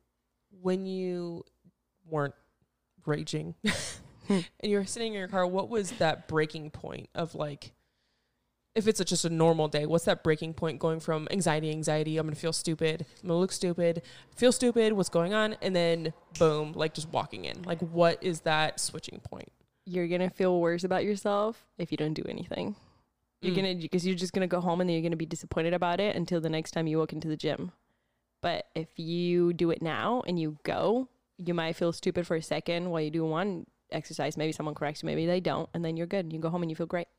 weren't raging and you were sitting in your car, what was that breaking point of, like, if it's just a normal day, what's that breaking point going from anxiety, I'm going to feel stupid, I'm going to look stupid, feel stupid, what's going on? And then boom, like just walking in. Like, what is that switching point? You're going to feel worse about yourself if you don't do anything. Because you're just going to go home and then you're going to be disappointed about it until the next time you walk into the gym. But if you do it now and you go, you might feel stupid for a second while you do one exercise. Maybe someone corrects you, maybe they don't, and then you're good. You go home and you feel great.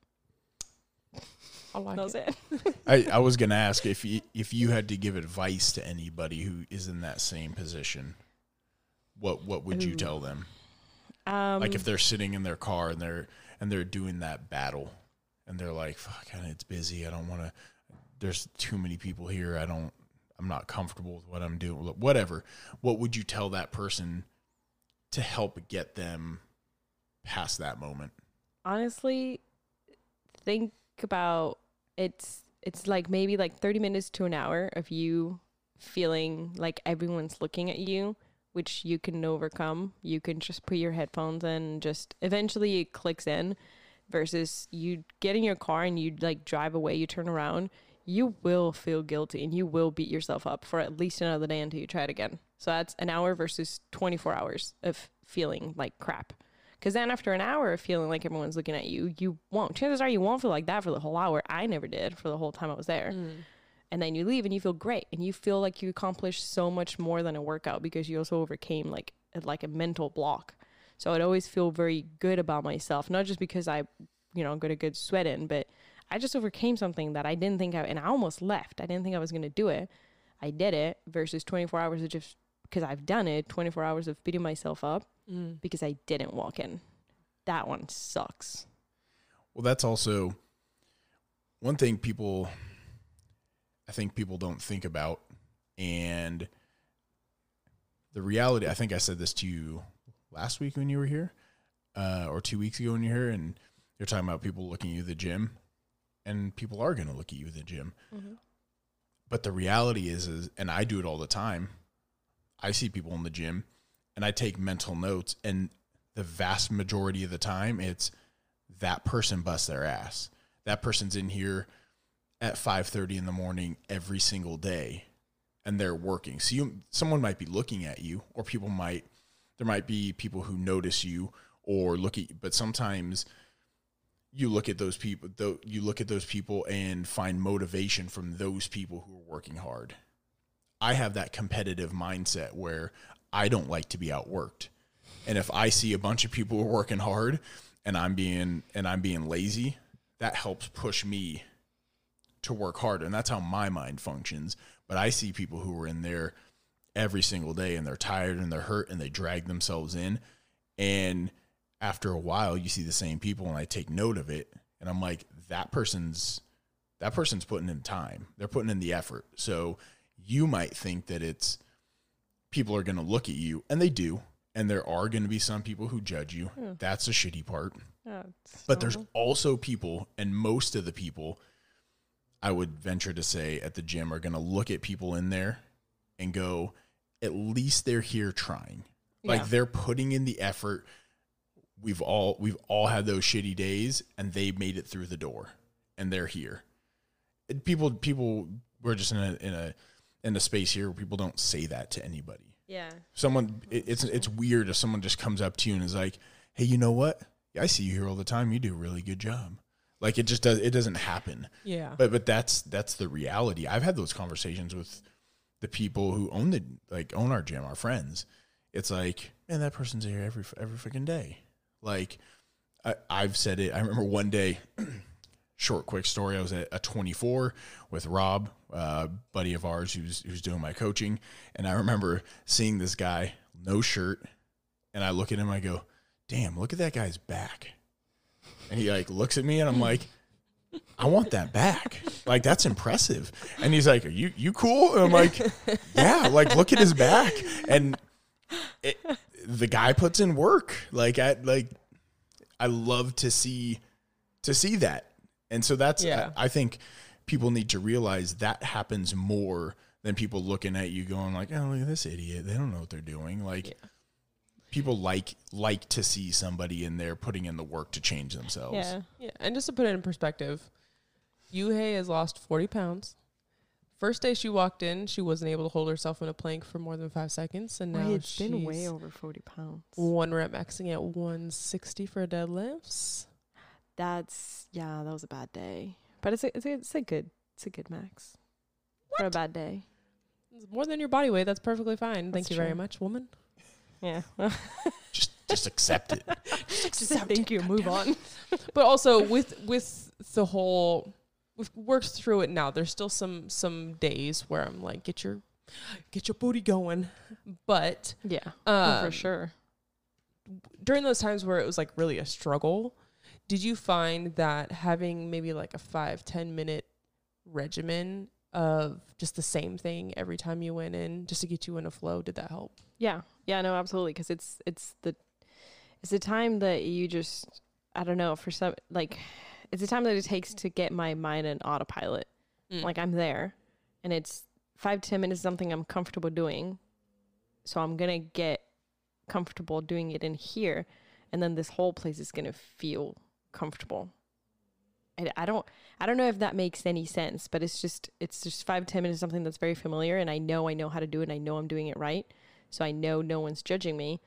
I like That's it. I was going to ask if you had to give advice to anybody who is in that same position, what would you tell them? Like if they're sitting in their car and they're doing that battle and they're like, fuck, it's busy. I don't want to, there's too many people here. I'm not comfortable with what I'm doing, whatever. What would you tell that person to help get them past that moment? Honestly, think about it's like maybe like 30 minutes to an hour of you feeling like everyone's looking at you, which you can overcome. You can just put your headphones in and just eventually it clicks in, versus you get in your car and you like drive away, you turn around, you will feel guilty and you will beat yourself up for at least another day until you try it again. So that's an hour versus 24 hours of feeling like crap. Because then after an hour of feeling like everyone's looking at you, chances are you won't feel like that for the whole hour. I never did for the whole time I was there. And then you leave and you feel great and you feel like you accomplished so much more than a workout because you also overcame like a mental block. So I'd always feel very good about myself, not just because I, got a good sweat in, but I just overcame something that I didn't think and I almost left. I didn't think I was going to do it. I did it, versus 24 hours of just, because I've done it, 24 hours of beating myself up because I didn't walk in. That one sucks. Well, that's also one thing I think people don't think about. And the reality, I think I said this to you last week when you were here, or 2 weeks ago when you were here, and you're talking about people looking at you at the gym, and people are going to look at you at the gym. But the reality is, and I do it all the time, I see people in the gym and I take mental notes, and the vast majority of the time it's that person busts their ass. That person's in here at 5:30 in the morning every single day and they're working. So someone might be looking at you, or there might be people who notice you or look at you, but sometimes you look at those people and find motivation from those people who are working hard. I have that competitive mindset where I don't like to be outworked. And if I see a bunch of people who are working hard and I'm being lazy, that helps push me to work harder. And that's how my mind functions. But I see people who are in there every single day and they're tired and they're hurt and they drag themselves in. And after a while, you see the same people and I take note of it. And I'm like, that person's putting in time. They're putting in the effort. So you might think that people are going to look at you, and they do. And there are going to be some people who judge you. That's the shitty part. But there's also people, and most of the people, I would venture to say, at the gym are going to look at people in there and go, at least they're here trying. Yeah. Like they're putting in the effort. We've all had those shitty days, and they made it through the door, and they're here. And people, we're just in a space here where people don't say that to anybody. Yeah. It's weird if someone just comes up to you and is like, hey, you know what? I see you here all the time. You do a really good job. Like it doesn't happen. Yeah. But that's the reality. I've had those conversations with the people who own our gym, our friends. It's like, man, that person's here every freaking day. Like I've said it. I remember one day, short, quick story. I was at a 24 with Rob, buddy of ours who's doing my coaching. And I remember seeing this guy, no shirt. And I look at him, I go, damn, look at that guy's back. And he like looks at me and I'm like, I want that back. Like, that's impressive. And he's like, are you cool? And I'm like, yeah, like look at his back. And the guy puts in work. Like I love to see that. And so that's, I think people need to realize that happens more than people looking at you going like, oh, look at this idiot. They don't know what they're doing. Like people like to see somebody in there putting in the work to change themselves. Yeah. Yeah. And just to put it in perspective, Yuhei has lost 40 pounds. First day she walked in, she wasn't able to hold herself in a plank for more than 5 seconds. And now it's been way over 40 pounds. 1 rep maxing at 160 for deadlifts. That was a bad day. But it's a good max. What? For a bad day. It's more than your body weight. That's perfectly fine. Thank you very much, woman. Yeah. just accept it. Just thank you. Move on. But also with the whole, we've worked through it now. There's still some days where I'm like, get your booty going. But for sure. During those times where it was like really a struggle, did you find that having maybe like a 5-10 minute regimen of just the same thing every time you went in just to get you in a flow, did that help? Yeah, no, absolutely. Because it's the time that you just, I don't know, for some, like, it's the time that it takes to get my mind in autopilot. Like, I'm there, and it's 5-10 minutes, something I'm comfortable doing. So I'm gonna get comfortable doing it in here, and then this whole place is gonna feel comfortable. And I don't know if that makes any sense, but it's just 5-10 minutes, something that's very familiar, and I know how to do it, and I know I'm doing it right. So I know no one's judging me.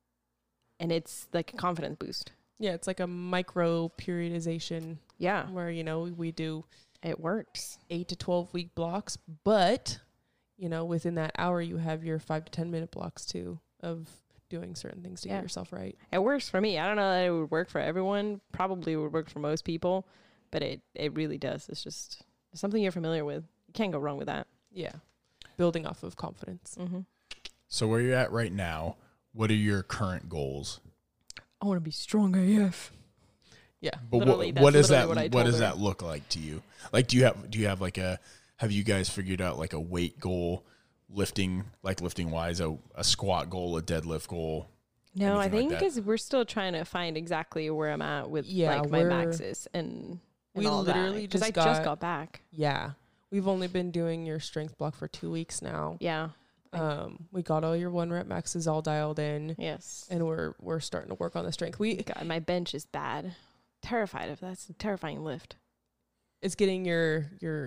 And it's like a confidence boost. Yeah, it's like a micro periodization. Yeah. Where, we do. It works. 8 to 12 week blocks. But, within that hour, you have your 5 to 10 minute blocks too of doing certain things to get yourself right. It works for me. I don't know that it would work for everyone. Probably would work for most people. But it really does. It's just something you're familiar with. You can't go wrong with that. Yeah. Building off of confidence. Mm-hmm. So where you're at right now, what are your current goals? I want to be strong AF. Yeah. But what does that look like to you? Like, do you have like have you guys figured out like a weight goal, lifting wise, a squat goal, a deadlift goal? No, I think because we're still trying to find exactly where I'm at with my maxes and we all literally because I just got back. Yeah. We've only been doing your strength block for 2 weeks now. Yeah. We got all your 1 rep maxes all dialed in. Yes. And we're starting to work on the strength. God, my bench is bad. Terrified of that. It's a terrifying lift. It's getting your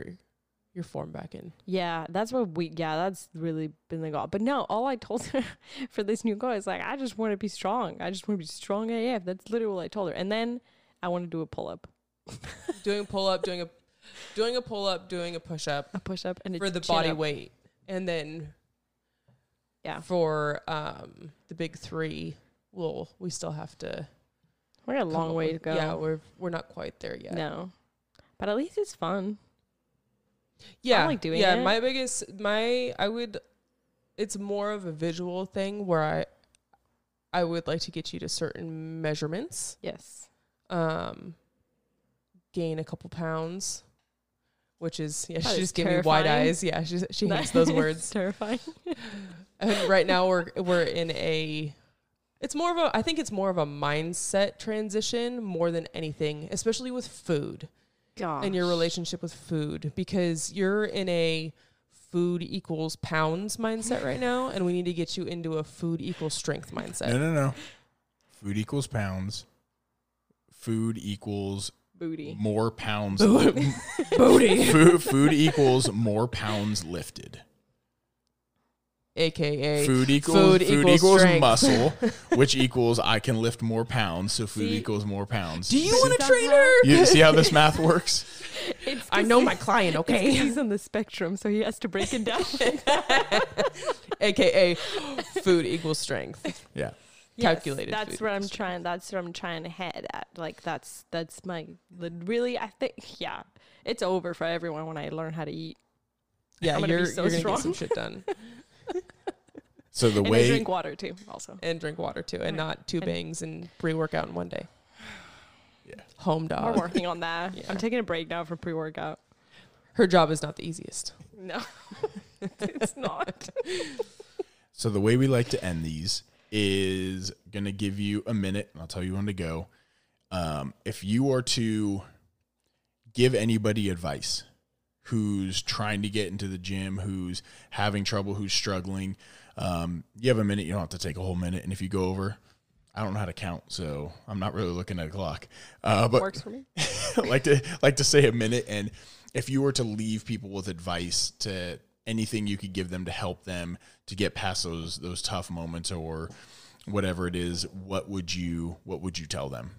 form back in. Yeah, that's really been the goal. But no, all I told her for this new goal is like, I just want to be strong. I just want to be strong AF. That's literally what I told her. And then I want to do a pull-up. Doing a pull-up, doing a pull-up, doing a push-up. A push-up and for the body weight. And then for the big 3, we still have to. We got a long way to go. Yeah, we're not quite there yet. No. But at least it's fun. Yeah. I like doing it. It's more of a visual thing where I would like to get you to certain measurements. Yes. Gain a couple pounds, which is, she just gave terrifying. me wide eyes. Yeah, she hates those words. It's terrifying. And right now we're in I think it's more of a mindset transition more than anything, especially with food. Gosh. And your relationship with food, because you're in a food equals pounds mindset right now, and we need to get you into a food equals strength mindset. No. Food equals pounds. Food equals booty. More pounds. Booty. Food equals more pounds lifted. AKA food equals strength. muscle, which equals I can lift more pounds. So food equals more pounds. Do you want a trainer? You see how this math works? I know my client, okay? He's on the spectrum, so he has to break it down. AKA food equals strength. Yeah. Calculated. Yes, that's what I'm trying to head at. Like that's my really. I think it's over for everyone when I learn how to eat. Yeah, you're gonna get some shit done. So and I drink water too, also. And drink water too, and not 2 bangs and pre-workout in one day. Home We're dog. working on that. Yeah. I'm taking a break now from pre-workout. Her job is not the easiest. No, it's not. So the way we like to end these is going to give you a minute, and I'll tell you when to go. If you are to give anybody advice who's trying to get into the gym, who's having trouble, who's struggling, you have a minute. You don't have to take a whole minute. And if you go over, I don't know how to count, so I'm not really looking at a clock. But Works for me. like to say a minute. And if you were to leave people with advice, to anything you could give them to help them to get past those tough moments or whatever it is, what would you tell them?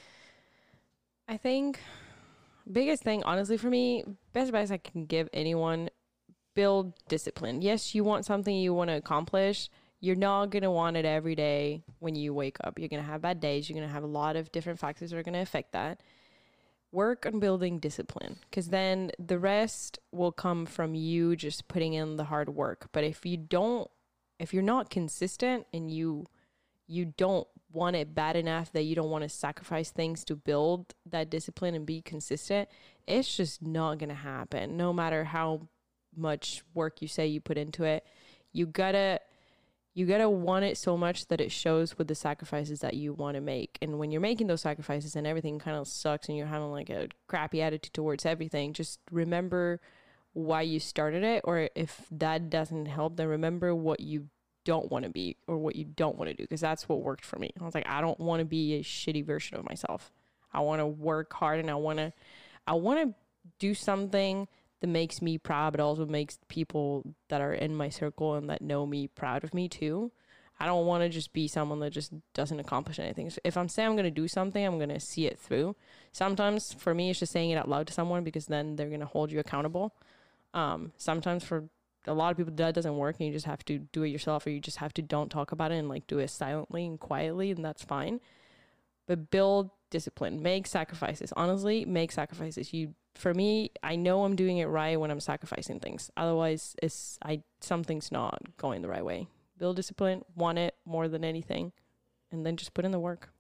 I think biggest thing, honestly, for me, best advice I can give anyone: build discipline. Yes, you want something you want to accomplish. You're not going to want it every day when you wake up. You're going to have bad days. You're going to have a lot of different factors that are going to affect that. Work on building discipline, because then the rest will come from you just putting in the hard work. But if you're not consistent and you don't want it bad enough that you don't want to sacrifice things to build that discipline and be consistent, it's just not going to happen. No matter how much work you say you put into it, you gotta want it so much that it shows with the sacrifices that you want to make. And when you're making those sacrifices and everything kind of sucks and you're having like a crappy attitude towards everything, just remember why you started it. Or if that doesn't help, then remember what you don't want to be or what you don't want to do, because that's what worked for me. I was like, I don't want to be a shitty version of myself. I want to work hard, and I want to do something that makes me proud, but also makes people that are in my circle and that know me proud of me too. I don't want to just be someone that just doesn't accomplish anything. If I'm saying I'm going to do something, I'm going to see it through. Sometimes for me, it's just saying it out loud to someone, because then they're going to hold you accountable. Sometimes for a lot of people that doesn't work, and you just have to do it yourself, or you just have to don't talk about it and like do it silently and quietly, and that's fine. But build discipline, make sacrifices. Honestly, make sacrifices. For me, I know I'm doing it right when I'm sacrificing things. Otherwise, something's not going the right way. Build discipline, want it more than anything, and then just put in the work.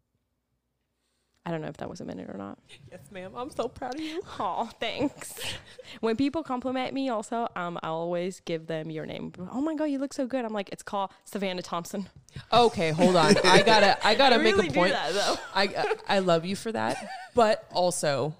I don't know if that was a minute or not. Yes, ma'am. I'm so proud of you. Oh, thanks. When people compliment me also, I'll always give them your name. Oh my God, you look so good. I'm like, it's called Savannah Thompson. Okay, hold on. I gotta make really a point. do that, though. I love you for that, but also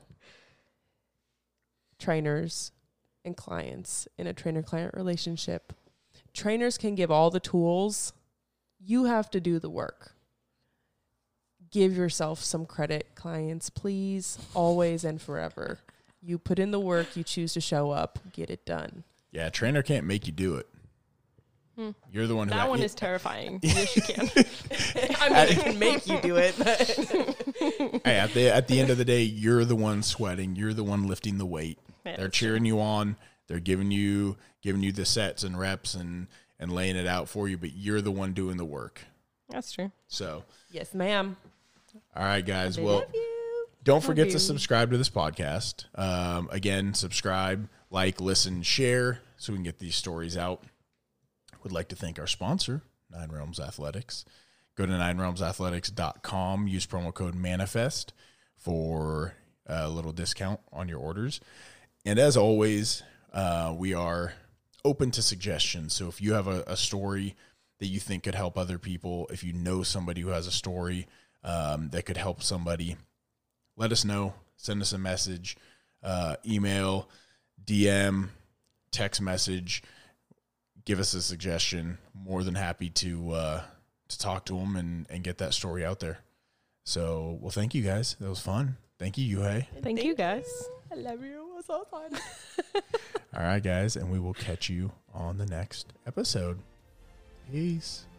trainers and clients in a trainer-client relationship. Trainers can give all the tools. You have to do the work. Give yourself some credit, clients, please, always and forever. You put in the work, you choose to show up, get it done. Yeah, a trainer can't make you do it. You're the one who... That one is terrifying. Yes, you can. I mean, it can make you do it. Hey, at the end of the day, you're the one sweating. You're the one lifting the weight. Yeah, they're cheering you on. They're giving you the sets and reps and laying it out for you, but you're the one doing the work. That's true. So, Yes, ma'am. all right, guys. Love Well, don't forget you. to subscribe to this podcast. Again, subscribe, like, listen, share, so we can get these stories out. Would like to thank our sponsor, Nine Realms Athletics. Go to ninerealmsathletics.com. Use promo code MANIFEST for a little discount on your orders. And as always, we are open to suggestions. So if you have a story that you think could help other people, if you know somebody who has a story that could help somebody, let us know. Send us a message, email, DM, text message. Give us a suggestion. More than happy to talk to them and get that story out there. So, well, thank you guys. That was fun. Thank you, Yuhei. Thank you, guys. I love you. It was so fun. All right, guys, and we will catch you on the next episode. Peace.